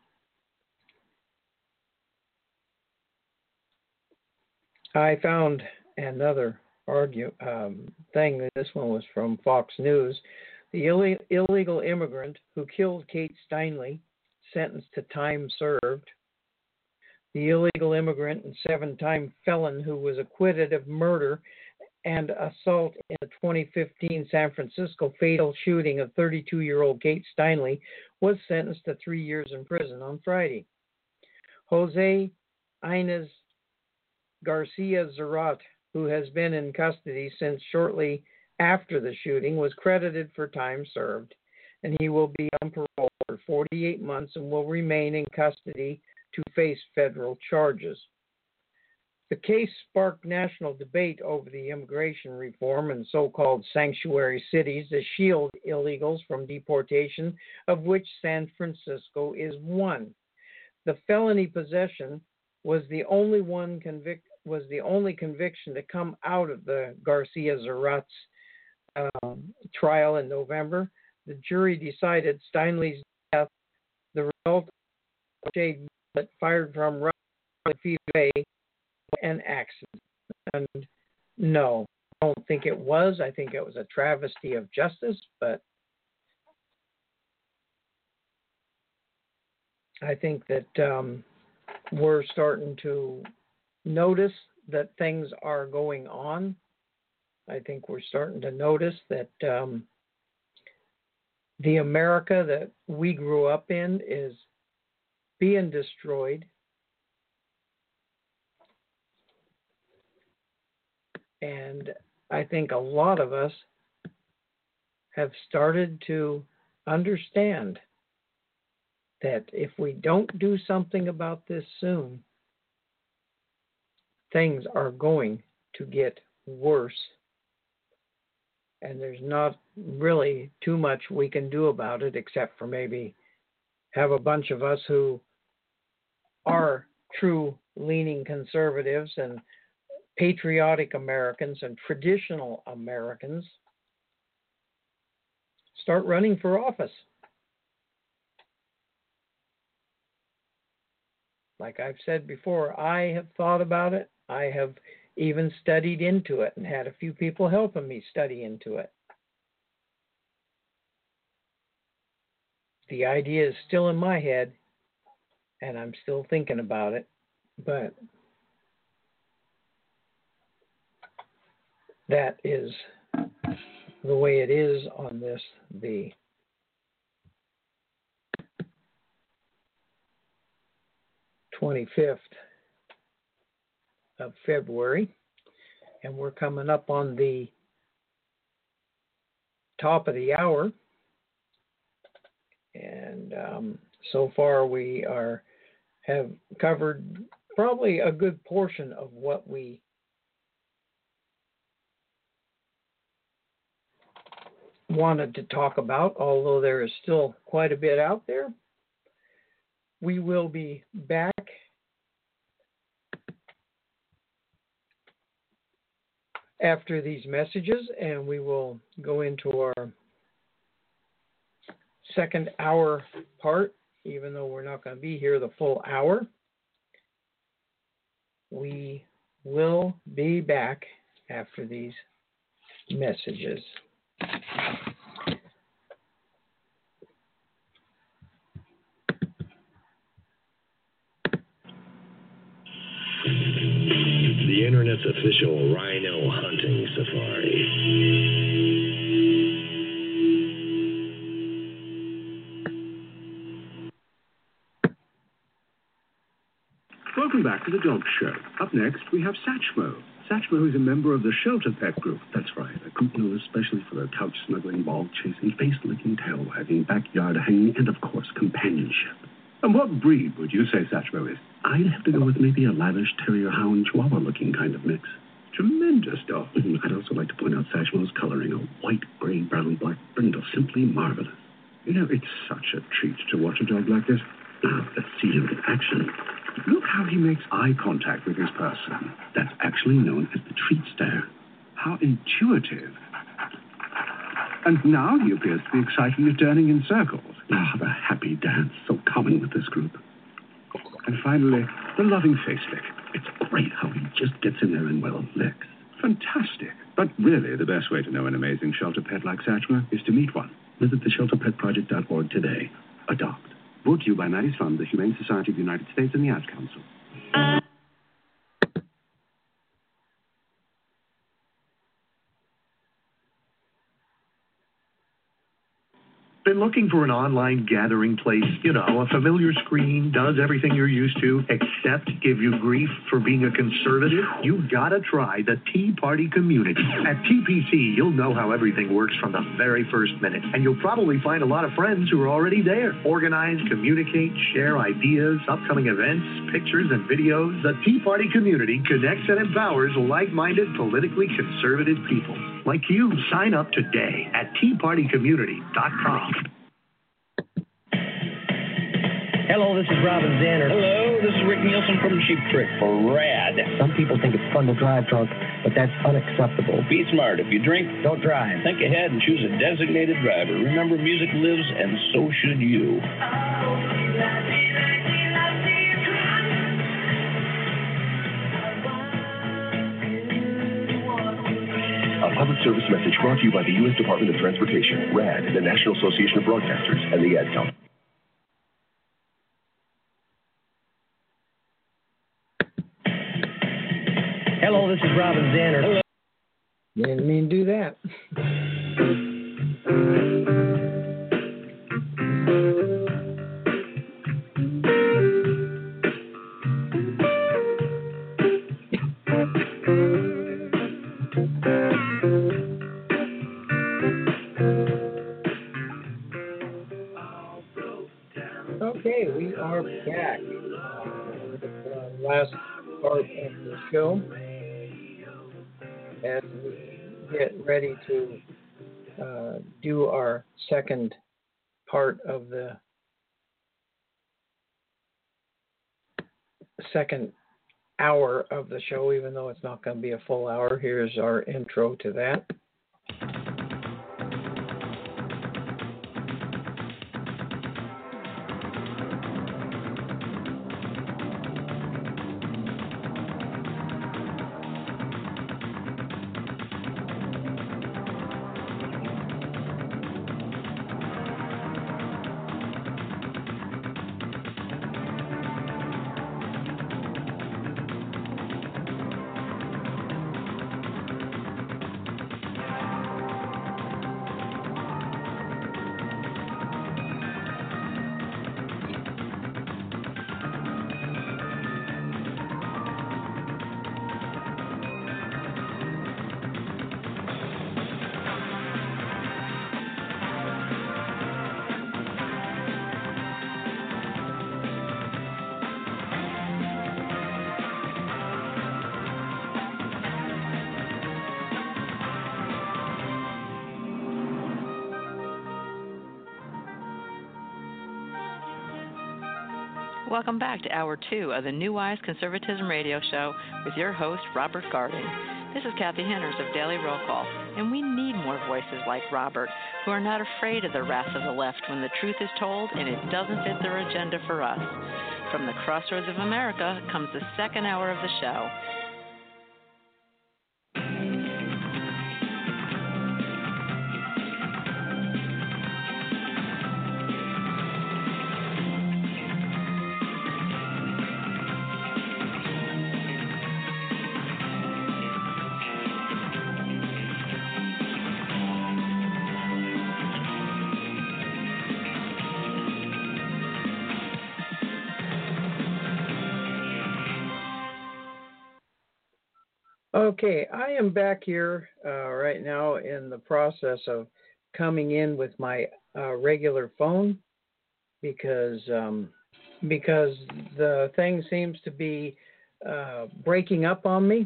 I found another thing. This one was from Fox News. The illegal immigrant who killed Kate Steinle, sentenced to time served. The illegal immigrant and 7-time felon who was acquitted of murder and assault in the 2015 San Francisco fatal shooting of 32-year-old Kate Steinle was sentenced to 3 years in prison on Friday. Jose Inez Garcia Zarate, who has been in custody since shortly after the shooting, was credited for time served, and he will be on parole for 48 months and will remain in custody to face federal charges. The case sparked national debate over the immigration reform and so-called sanctuary cities that shield illegals from deportation, of which San Francisco is one. The felony possession was the only conviction to come out of the Garcia Zarate's trial in November. The jury decided Steinle's death, the result of a shade bullet fired from Riley an accident. And no, I don't think it was. I think it was a travesty of justice, but I think that we're starting to notice that things are going on. I think we're starting to notice that the America that we grew up in is being destroyed. And I think a lot of us have started to understand that if we don't do something about this soon, things are going to get worse. And there's not really too much we can do about it, except for maybe have a bunch of us who are true leaning conservatives and patriotic Americans and traditional Americans start running for office. Like I've said before, I have thought about it. I have even studied into it and had a few people helping me study into it. The idea is still in my head, and I'm still thinking about it, but that is the way it is on this, the of February, and we're coming up on the top of the hour, and so far we have covered probably a good portion of what we wanted to talk about, although there is still quite a bit out there. We will be back after these messages, and we will go into our second hour part, even though we're not going to be here the full hour. We will be back after these messages. The Internet's official rhino hunting safari. Welcome back to the Dog Show. Up next, we have Satchmo. Satchmo is a member of the Shelter Pet Group. That's right, a group known especially for their couch-snuggling, ball-chasing, face-licking, tail-wagging, backyard-hanging, and, of course, companionship. And what breed would you say Satchmo is? I'd have to go with maybe a lavish terrier-hound chihuahua-looking kind of mix. Tremendous dog. I'd also like to point out Satchmo's coloring, a white, gray, brown, black brindle, simply marvelous. You know, it's such a treat to watch a dog like this. Now, let's see him in action. Look how he makes eye contact with his person. That's actually known as the treat stare. How intuitive. And now he appears to be excited at turning in circles. Ah, the happy dance, so common with this group. And finally, the loving face lick. It's great how he just gets in there and, well, licks. Fantastic. But really, the best way to know an amazing shelter pet like Satchmo is to meet one. Visit theshelterpetproject.org today. Adopt. Brought to you by Maddie's Fund, the Humane Society of the United States, and the Ad Council. Been looking for an online gathering place, you know, a familiar screen, does everything you're used to, except give you grief for being a conservative? You gotta try the Tea Party community. At TPC, you'll know how everything works from the very first minute, and you'll probably find a lot of friends who are already there. Organize, communicate, share ideas, upcoming events, pictures, and videos. The Tea Party community connects and empowers like-minded, politically conservative people. Like you, sign up today at teapartycommunity.com. Hello, this is Robin Zanner. Hello, this is Rick Nielsen from Cheap Trick for RAD. Some people think it's fun to drive drunk, but that's unacceptable. Be smart. If you drink, don't drive. Think ahead and choose a designated driver. Remember, music lives, and so should you. A public service message brought to you by the U.S. Department of Transportation, RAD, the National Association of Broadcasters, and the Ad Council. Hello, this is Robin Zanner. Hello. Didn't mean to do that. Okay, we are back. The last part of the show. As we get ready to do our second part of the second hour of the show, even though it's not going to be a full hour, here's our intro to that. Welcome back to Hour 2 of the New Wise Conservatism Radio Show with your host, Robert Garding. This is Kathy Henners of Daily Roll Call, and we need more voices like Robert who are not afraid of the wrath of the left when the truth is told and it doesn't fit their agenda for us. From the crossroads of America comes the second hour of the show. Okay, I am back here right now in the process of coming in with my regular phone because the thing seems to be breaking up on me.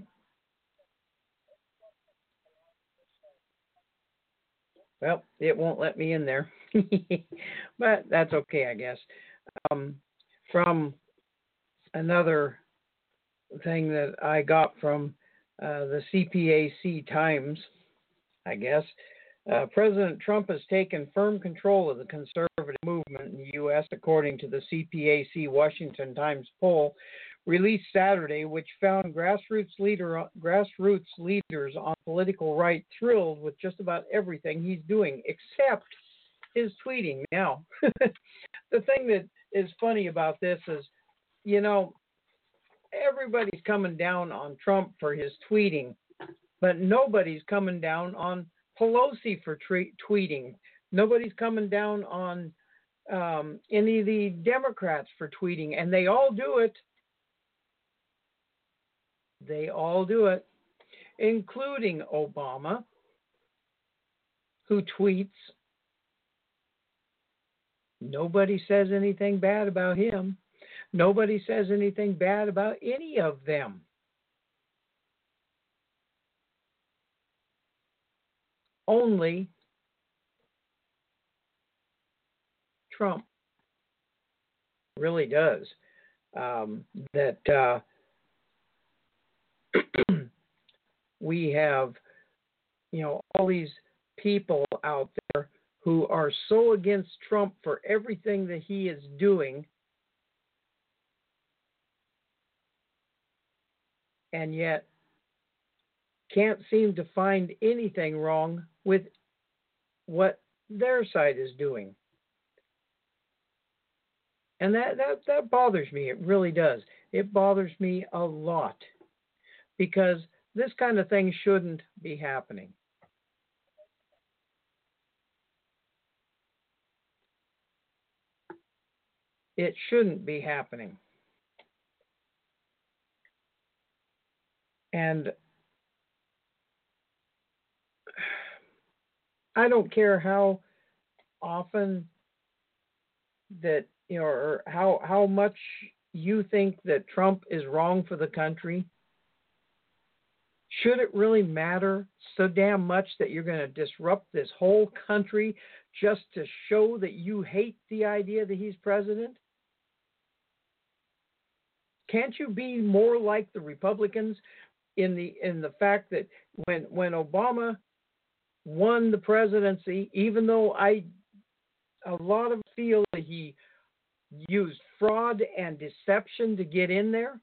Well, it won't let me in there, but that's okay, I guess. From another thing that I got from the CPAC Times, I guess, President Trump has taken firm control of the conservative movement in the U.S., according to the CPAC Washington Times poll released Saturday, which found grassroots leaders on the political right thrilled with just about everything he's doing, except his tweeting. Now, the thing that is funny about this is, you know, everybody's coming down on Trump for his tweeting, but nobody's coming down on Pelosi for tweeting. Nobody's coming down on any of the Democrats for tweeting, and they all do it. They all do it, including Obama, who tweets. Nobody says anything bad about him. Nobody says anything bad about any of them. Only Trump really does. We have, you know, all these people out there who are so against Trump for everything that he is doing, and yet can't seem to find anything wrong with what their side is doing. And that bothers me. It really does. It bothers me a lot because this kind of thing shouldn't be happening. It shouldn't be happening. And I don't care how often that, you know, or how much you think that Trump is wrong for the country. Should it really matter so damn much that you're going to disrupt this whole country just to show that you hate the idea that he's president? Can't you be more like the Republicans in the fact that when Obama won the presidency, even though a lot of feel that he used fraud and deception to get in there,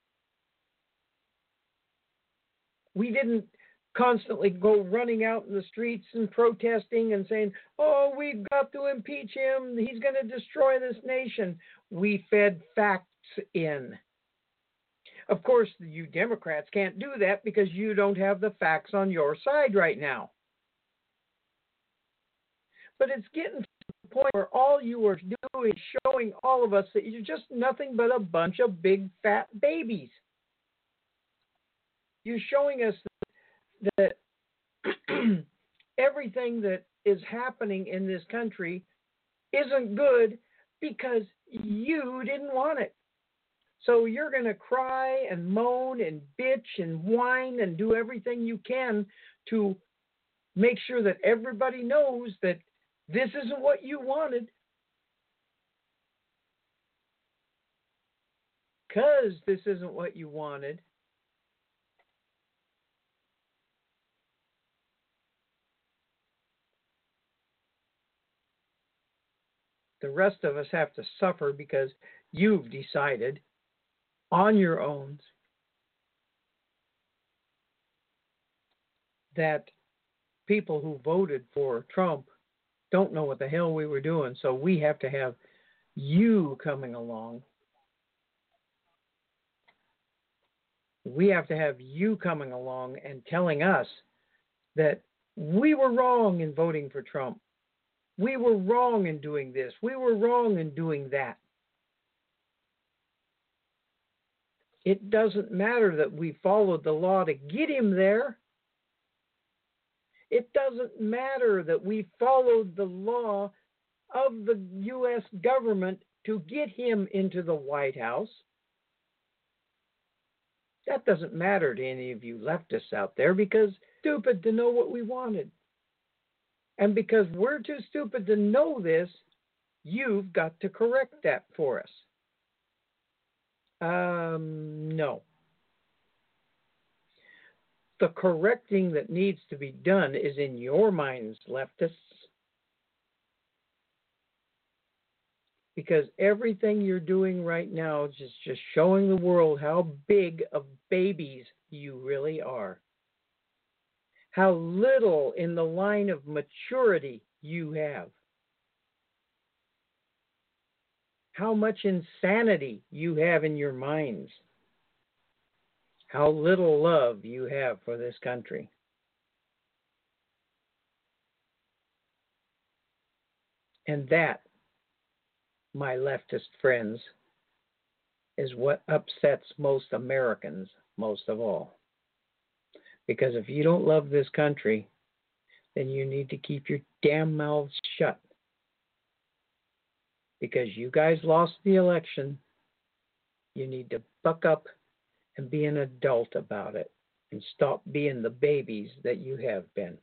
we didn't constantly go running out in the streets and protesting and saying, oh, we've got to impeach him, he's going to destroy this nation. We fed facts in. Of course, you Democrats can't do that because you don't have the facts on your side right now. But it's getting to the point where all you are doing is showing all of us that you're just nothing but a bunch of big fat babies. You're showing us that everything that is happening in this country isn't good because you didn't want it. So you're going to cry and moan and bitch and whine and do everything you can to make sure that everybody knows that this isn't what you wanted. because this isn't what you wanted, the rest of us have to suffer because you've decided on your own that people who voted for Trump don't know what the hell we were doing, so we have to have you coming along. We have to have you coming along and telling us that we were wrong in voting for Trump. We were wrong in doing this. We were wrong in doing that. It doesn't matter that we followed the law to get him there. It doesn't matter that we followed the law of the U.S. government to get him into the White House. That doesn't matter to any of you leftists out there because we're stupid to know what we wanted. And because we're too stupid to know this, you've got to correct that for us. No. The correcting that needs to be done is in your minds, leftists. Because everything you're doing right now is just showing the world how big of babies you really are. How little in the line of maturity you have. How much insanity you have in your minds. How little love you have for this country. And that, my leftist friends, is what upsets most Americans most of all. Because if you don't love this country, then you need to keep your damn mouths shut. Because you guys lost the election, you need to buck up and be an adult about it and stop being the babies that you have been.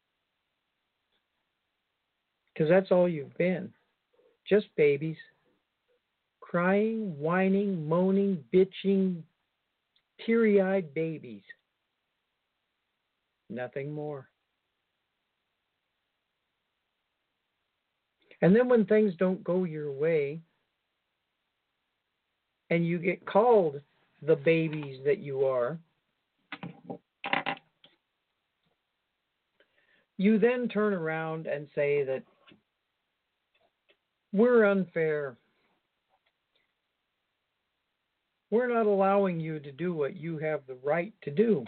Because that's all you've been. Just babies. Crying, whining, moaning, bitching, teary-eyed babies. Nothing more. And then when things don't go your way and you get called the babies that you are, you then turn around and say that we're unfair. We're not allowing you to do what you have the right to do.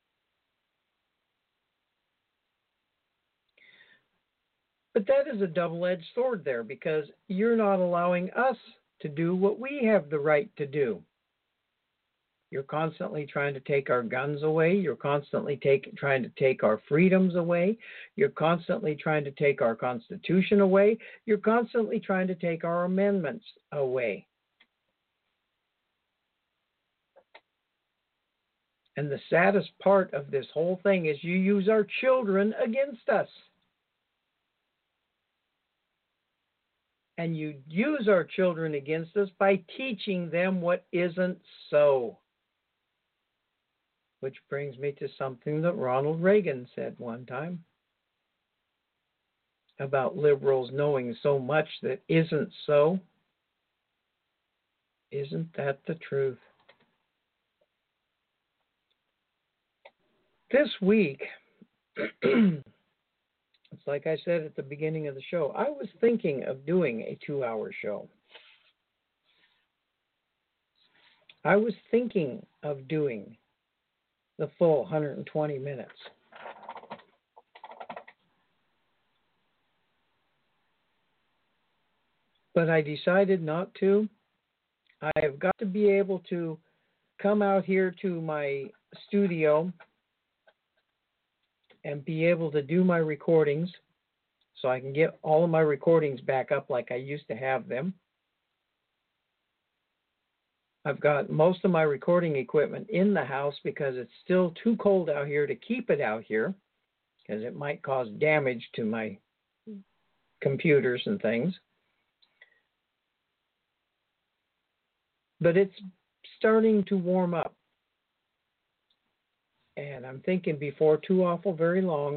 But that is a double-edged sword there because you're not allowing us to do what we have the right to do. You're constantly trying to take our guns away. You're constantly trying to take our freedoms away. You're constantly trying to take our Constitution away. You're constantly trying to take our amendments away. And the saddest part of this whole thing is you use our children against us. And you use our children against us by teaching them what isn't so. Which brings me to something that Ronald Reagan said one time about liberals knowing so much that isn't so. Isn't that the truth? This week, it's like I said at the beginning of the show, I was thinking of doing a 2-hour show. I was thinking of doing the full 120 minutes. But I decided not to. I have got to be able to come out here to my studio and be able to do my recordings so I can get all of my recordings back up like I used to have them. I've got most of my recording equipment in the house because it's still too cold out here to keep it out here because it might cause damage to my computers and things. But it's starting to warm up. And I'm thinking before too awful very long,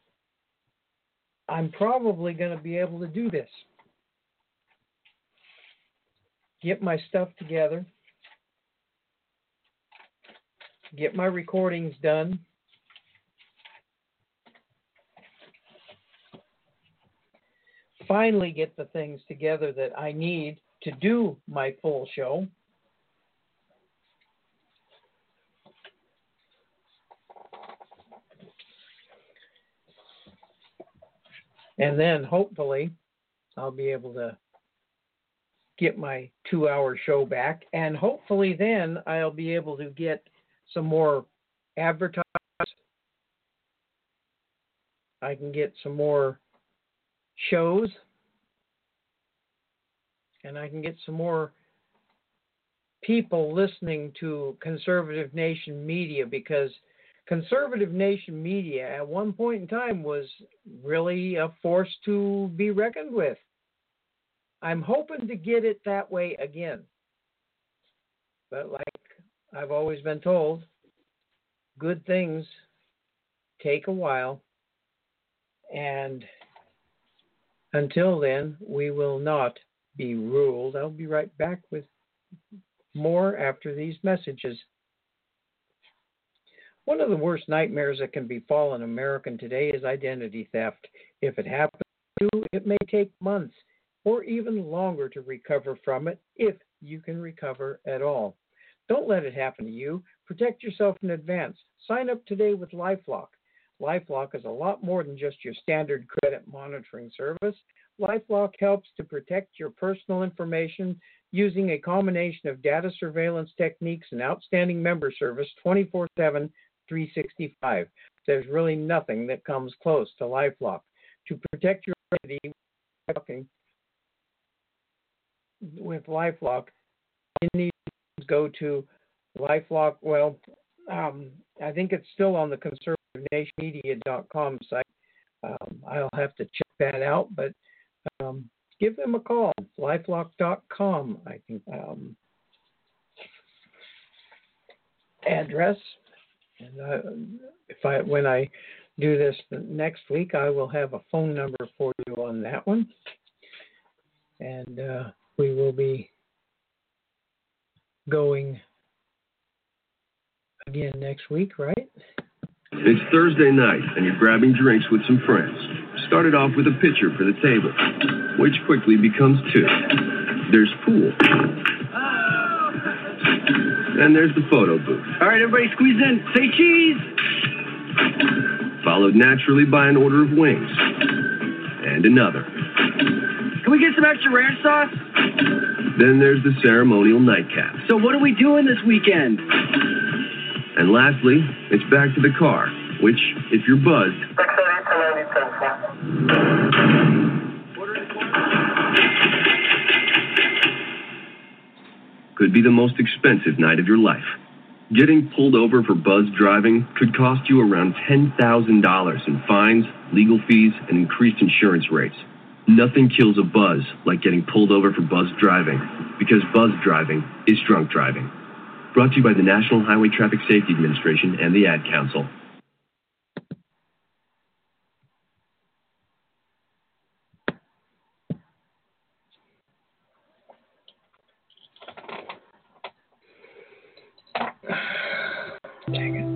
I'm probably going to be able to do this. Get my stuff together. Get my recordings done. Finally get the things together that I need to do my full show. And then hopefully I'll be able to get my 2-hour show back. And hopefully then I'll be able to get some more advertisers. I can get some more shows. And I can get some more people listening to Conservative Nation Media, because Conservative Nation Media at one point in time was really a force to be reckoned with. I'm hoping to get it that way again. But like I've always been told, good things take a while. And until then, we will not be ruled. I'll be right back with more after these messages. One of the worst nightmares that can befall an American today is identity theft. If it happens to you, it may take months or even longer to recover from it, if you can recover at all. Don't let it happen to you. Protect yourself in advance. Sign up today with LifeLock. LifeLock is a lot more than just your standard credit monitoring service. LifeLock helps to protect your personal information using a combination of data surveillance techniques and outstanding member service 24/7, 365. There's really nothing that comes close to LifeLock. To protect your identity with LifeLock, you need to go to LifeLock. Well, I think it's still on the conservativenationmedia.com site. I'll have to check that out, but give them a call. LifeLock.com, I think. Address. And when I do this next week, I will have a phone number for you on that one. And we will be going again next week, right? It's Thursday night, and you're grabbing drinks with some friends. Started off with a pitcher for the table, which quickly becomes 2. There's pool. And there's the photo booth. All right, everybody squeeze in. Say cheese! Followed naturally by an order of wings. And another. Can we get some extra ranch sauce? Then there's the ceremonial nightcap. So what are we doing this weekend? And lastly, it's back to the car, which, if you're buzzed, could be the most expensive night of your life. Getting pulled over for buzz driving could cost you around $10,000 in fines, legal fees, and increased insurance rates. Nothing kills a buzz like getting pulled over for buzz driving, because buzz driving is drunk driving. Brought to you by the National Highway Traffic Safety Administration and the Ad Council. Dang it.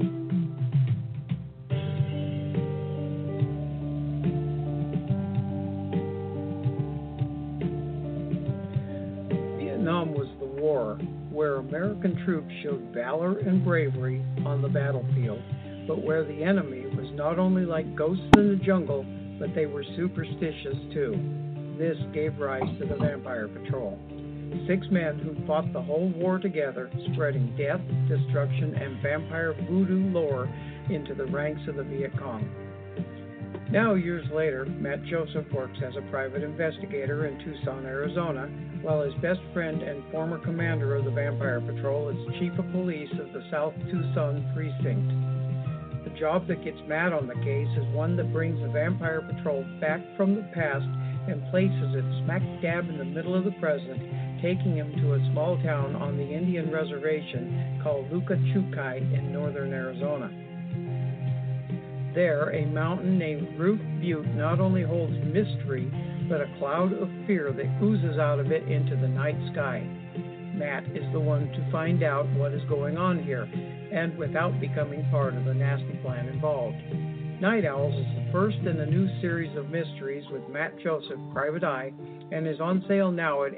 Vietnam was the war where American troops showed valor and bravery on the battlefield, but where the enemy was not only like ghosts in the jungle, but they were superstitious too. This gave rise to the Vampire Patrol. 6 men who fought the whole war together, spreading death, destruction, and vampire voodoo lore into the ranks of the Viet Cong. Now, years later, Matt Joseph works as a private investigator in Tucson, Arizona, while his best friend and former commander of the Vampire Patrol is Chief of Police of the South Tucson Precinct. The job that gets Matt on the case is one that brings the Vampire Patrol back from the past and places it smack dab in the middle of the present, taking him to a small town on the Indian reservation called Luka Chukai in northern Arizona. There, a mountain named Ruth Butte not only holds mystery, but a cloud of fear that oozes out of it into the night sky. Matt is the one to find out what is going on here, and without becoming part of the nasty plan involved. Night Owls is the first in a new series of mysteries with Matt Joseph, Private Eye, and is on sale now at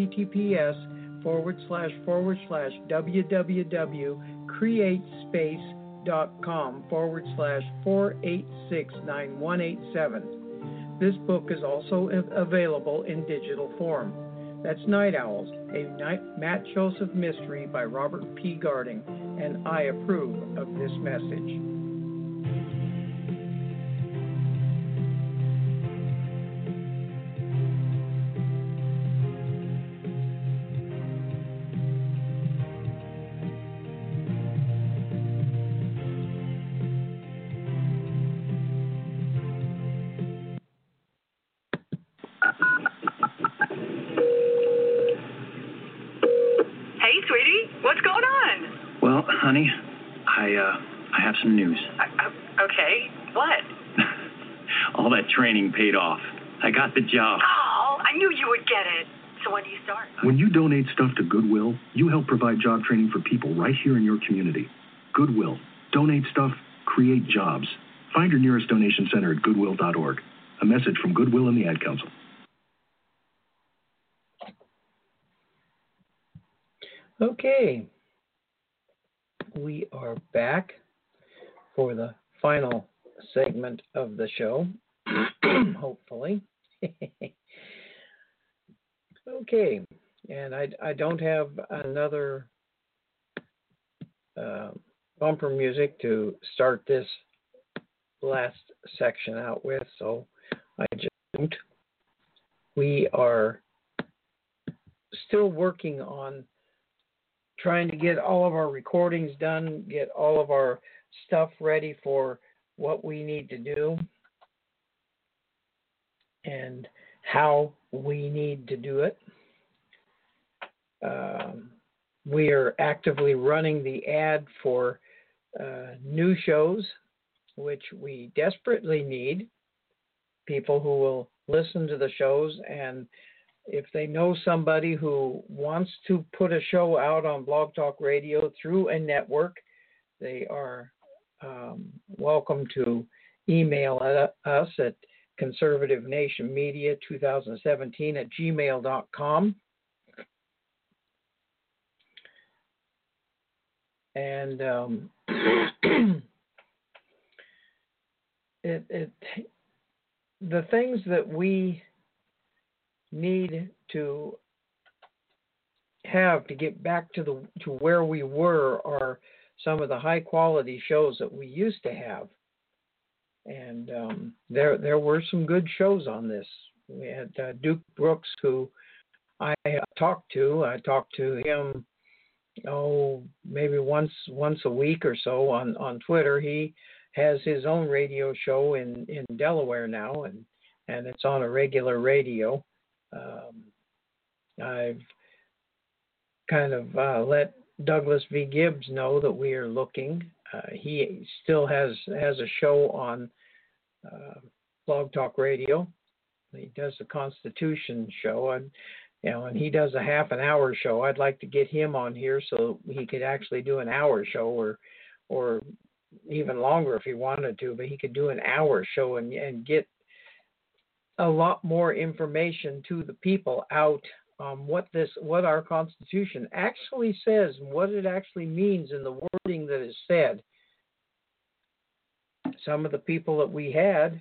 https://www.createspace.com/4869187. This book is also available in digital form. That's Night Owls, a Matt Joseph mystery by Robert P. Garding, and I approve of this message. Honey, I have some news. Okay, what? All that training paid off. I got the job. Oh, I knew you would get it. So when do you start? When you donate stuff to Goodwill, you help provide job training for people right here in your community. Goodwill. Donate stuff, create jobs. Find your nearest donation center at goodwill.org. A message from Goodwill and the Ad Council. Okay. We are back for the final segment of the show, hopefully. Okay, and I don't have another bumper music to start this last section out with, so I just don't. We are still working on trying to get all of our recordings done, get all of our stuff ready for what we need to do and how we need to do it. We are actively running the ad for new shows, which we desperately need. People who will listen to the shows, and if they know somebody who wants to put a show out on Blog Talk Radio through a network, they are welcome to email us at conservativenationmedia2017@gmail.com. And the things that we need to have to get back to where we were are some of the high quality shows that we used to have. And there were some good shows on this. We had Duke Brooks, who I talked to. I talked to him maybe once a week or so on Twitter. He has his own radio show in Delaware now, and it's on a regular radio. I've kind of let Douglas V. Gibbs know that we are looking. He still has a show on Blog Talk Radio. He does the Constitution show, and he does a half an hour show. I'd like to get him on here so he could actually do an hour show, or even longer if he wanted to. But he could do an hour show and get a lot more information to the people out on what our Constitution actually says and what it actually means in the wording that is said. Some of the people that we had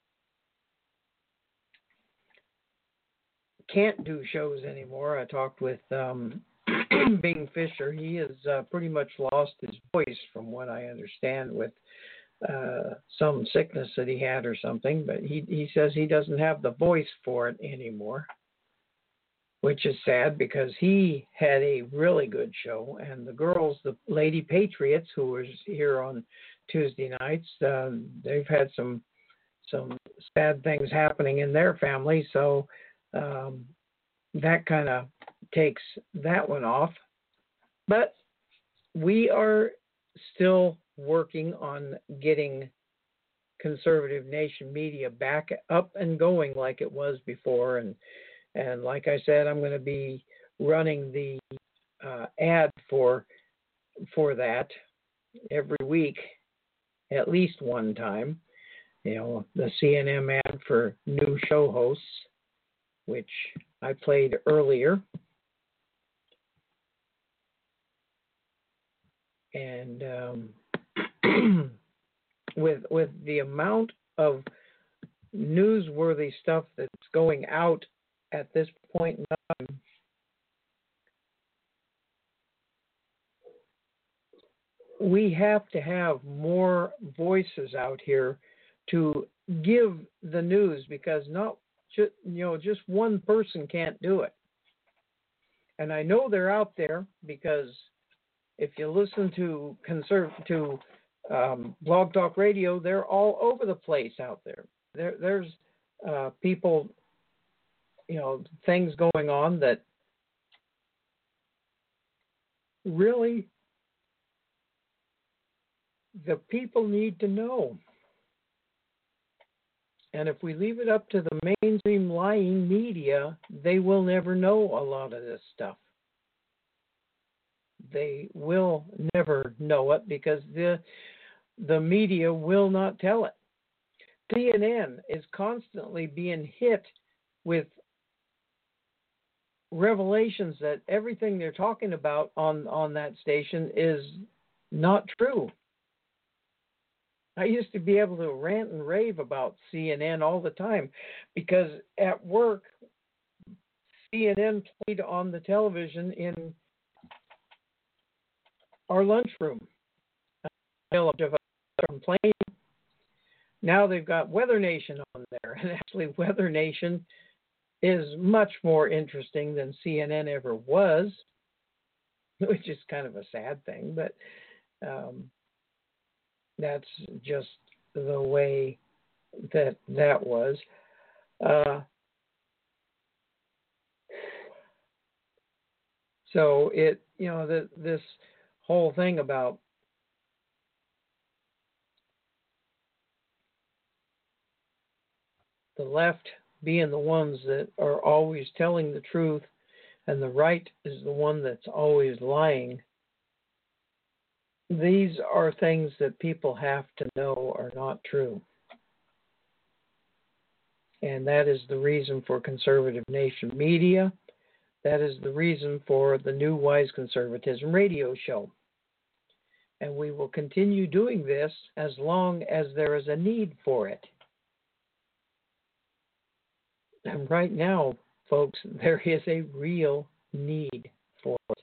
can't do shows anymore. I talked with Bing Fisher. He has pretty much lost his voice, from what I understand, with some sickness that he had or something, but he says he doesn't have the voice for it anymore, which is sad because he had a really good show. And the girls, the Lady Patriots, who was here on Tuesday nights, they've had some sad things happening in their family, so that kind of takes that one off. But we are still working on getting Conservative Nation Media back up and going like it was before. And like I said, I'm going to be running the ad for that every week, at least one time. You know, the CNM ad for new show hosts, which I played earlier. And with the amount of newsworthy stuff that's going out at this point in time, we have to have more voices out here to give the news, because just one person can't do it. And I know they're out there, because if you listen to Blog Talk Radio, they're all over the place out there. There's people, things going on that really the people need to know. And if we leave it up to the mainstream lying media, they will never know a lot of this stuff. They will never know it, because the media will not tell it. CNN is constantly being hit with revelations that everything they're talking about on that station is not true. I used to be able to rant and rave about CNN all the time, because at work, CNN played on the television in our lunchroom. Complaining. Now they've got Weather Nation on there, and actually Weather Nation is much more interesting than CNN ever was, which is kind of a sad thing, but that's just the way that was. So this whole thing about the left being the ones that are always telling the truth, and the right is the one that's always lying. These are things that people have to know are not true. And that is the reason for Conservative Nation Media. That is the reason for the New Wise Conservatism radio show. And we will continue doing this as long as there is a need for it. And right now, folks, there is a real need for it.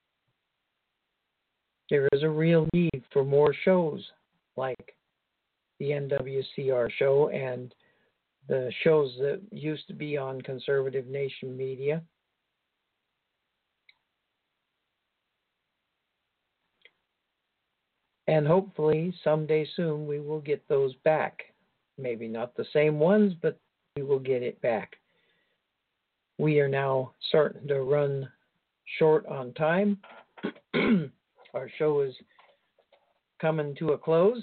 There is a real need for more shows like the NWCR show and the shows that used to be on Conservative Nation Media. And hopefully someday soon we will get those back. Maybe not the same ones, but we will get it back. We are now starting to run short on time. Our show is coming to a close.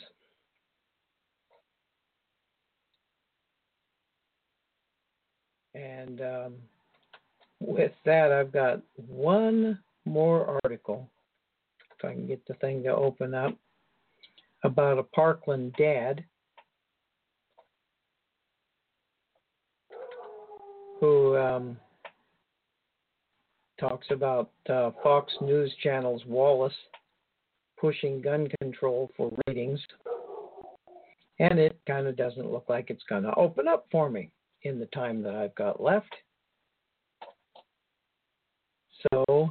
And with that, I've got one more article, if I can get the thing to open up, about a Parkland dad who talks about Fox News Channel's Wallace pushing gun control for ratings. And it kind of doesn't look like it's going to open up for me in the time that I've got left. So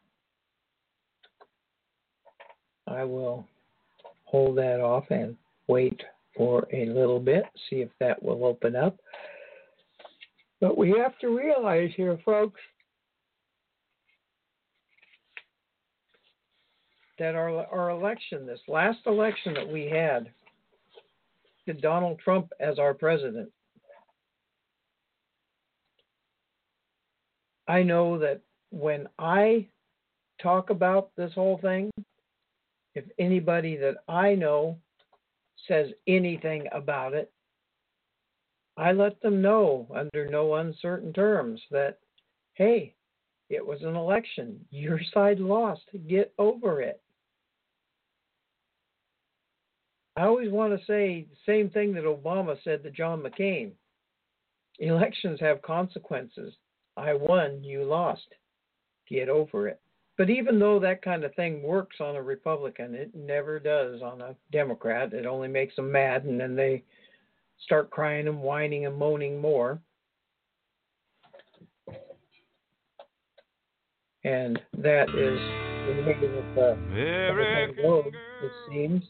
I will hold that off and wait for a little bit, see if that will open up. But we have to realize here, folks, that our election, this last election that we had Donald Trump as our president, I know that when I talk about this whole thing, if anybody that I know says anything about it, I let them know under no uncertain terms that, hey, it was an election. Your side lost. Get over it. I always want to say the same thing that Obama said to John McCain. Elections have consequences. I won, you lost. Get over it. But even though that kind of thing works on a Republican, it never does on a Democrat. It only makes them mad, and then they start crying and whining and moaning more. And that is the way that everything goes, it seems.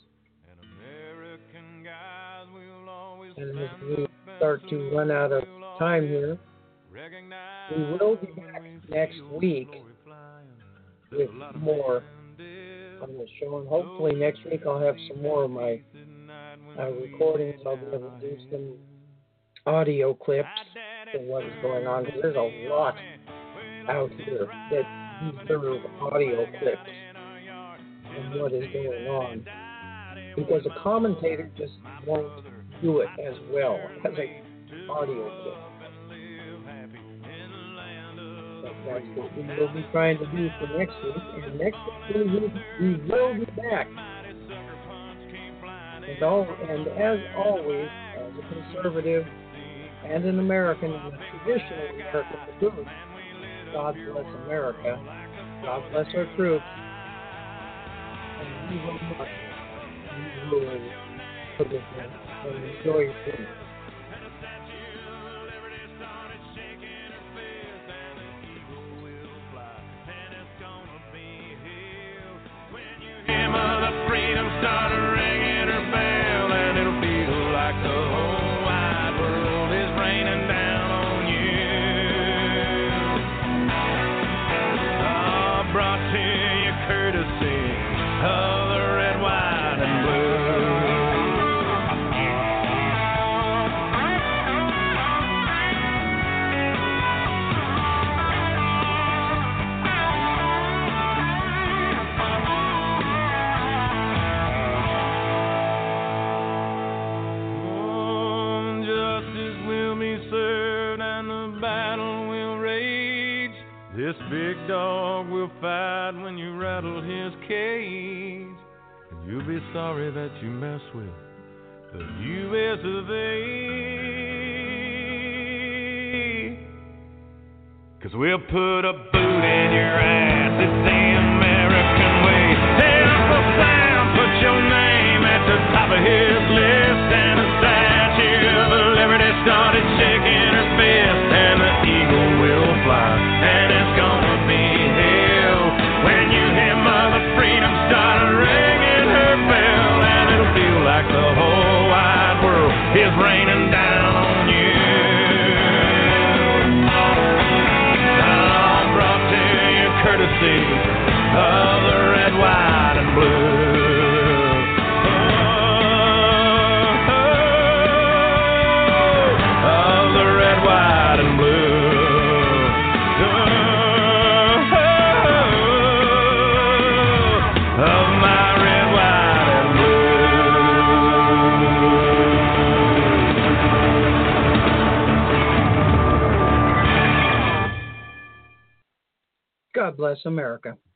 And as we start to run out of time here, we will be back next week with more on the show. And hopefully next week I'll have some more of my recordings. I'll be able to do some audio clips for what is going on. There's a lot out here that deserve audio clips of what is going on. Because a commentator just won't do it as well as an audio clip. But that's what we will be trying to do for next week. And next week we will be back. And as always, as a conservative and an American, and a traditional American to boot, God bless America. God bless our troops. And we will not ruin forgive them and enjoy your food. Freedom started ringing her bell, and it'll feel like the whole wide world is raining down on you. Brought to you courtesy of the red, white, and blue. This big dog will fight when you rattle his cage, and you'll be sorry that you mess with the U.S. of A. 'Cause we'll put a boot in your ass, it's the American way. Hey, Uncle Sam, put your name at the top of his list, and the Statue of Liberty started shaking her fist, and the eagle will fly, and it's gonna be hell when you hear Mother Freedom start ringing her bell, and it'll feel like the whole wide world is raining down on you. Brought to you courtesy of the red, white, and blue. Of the red, white, and blue. God bless America.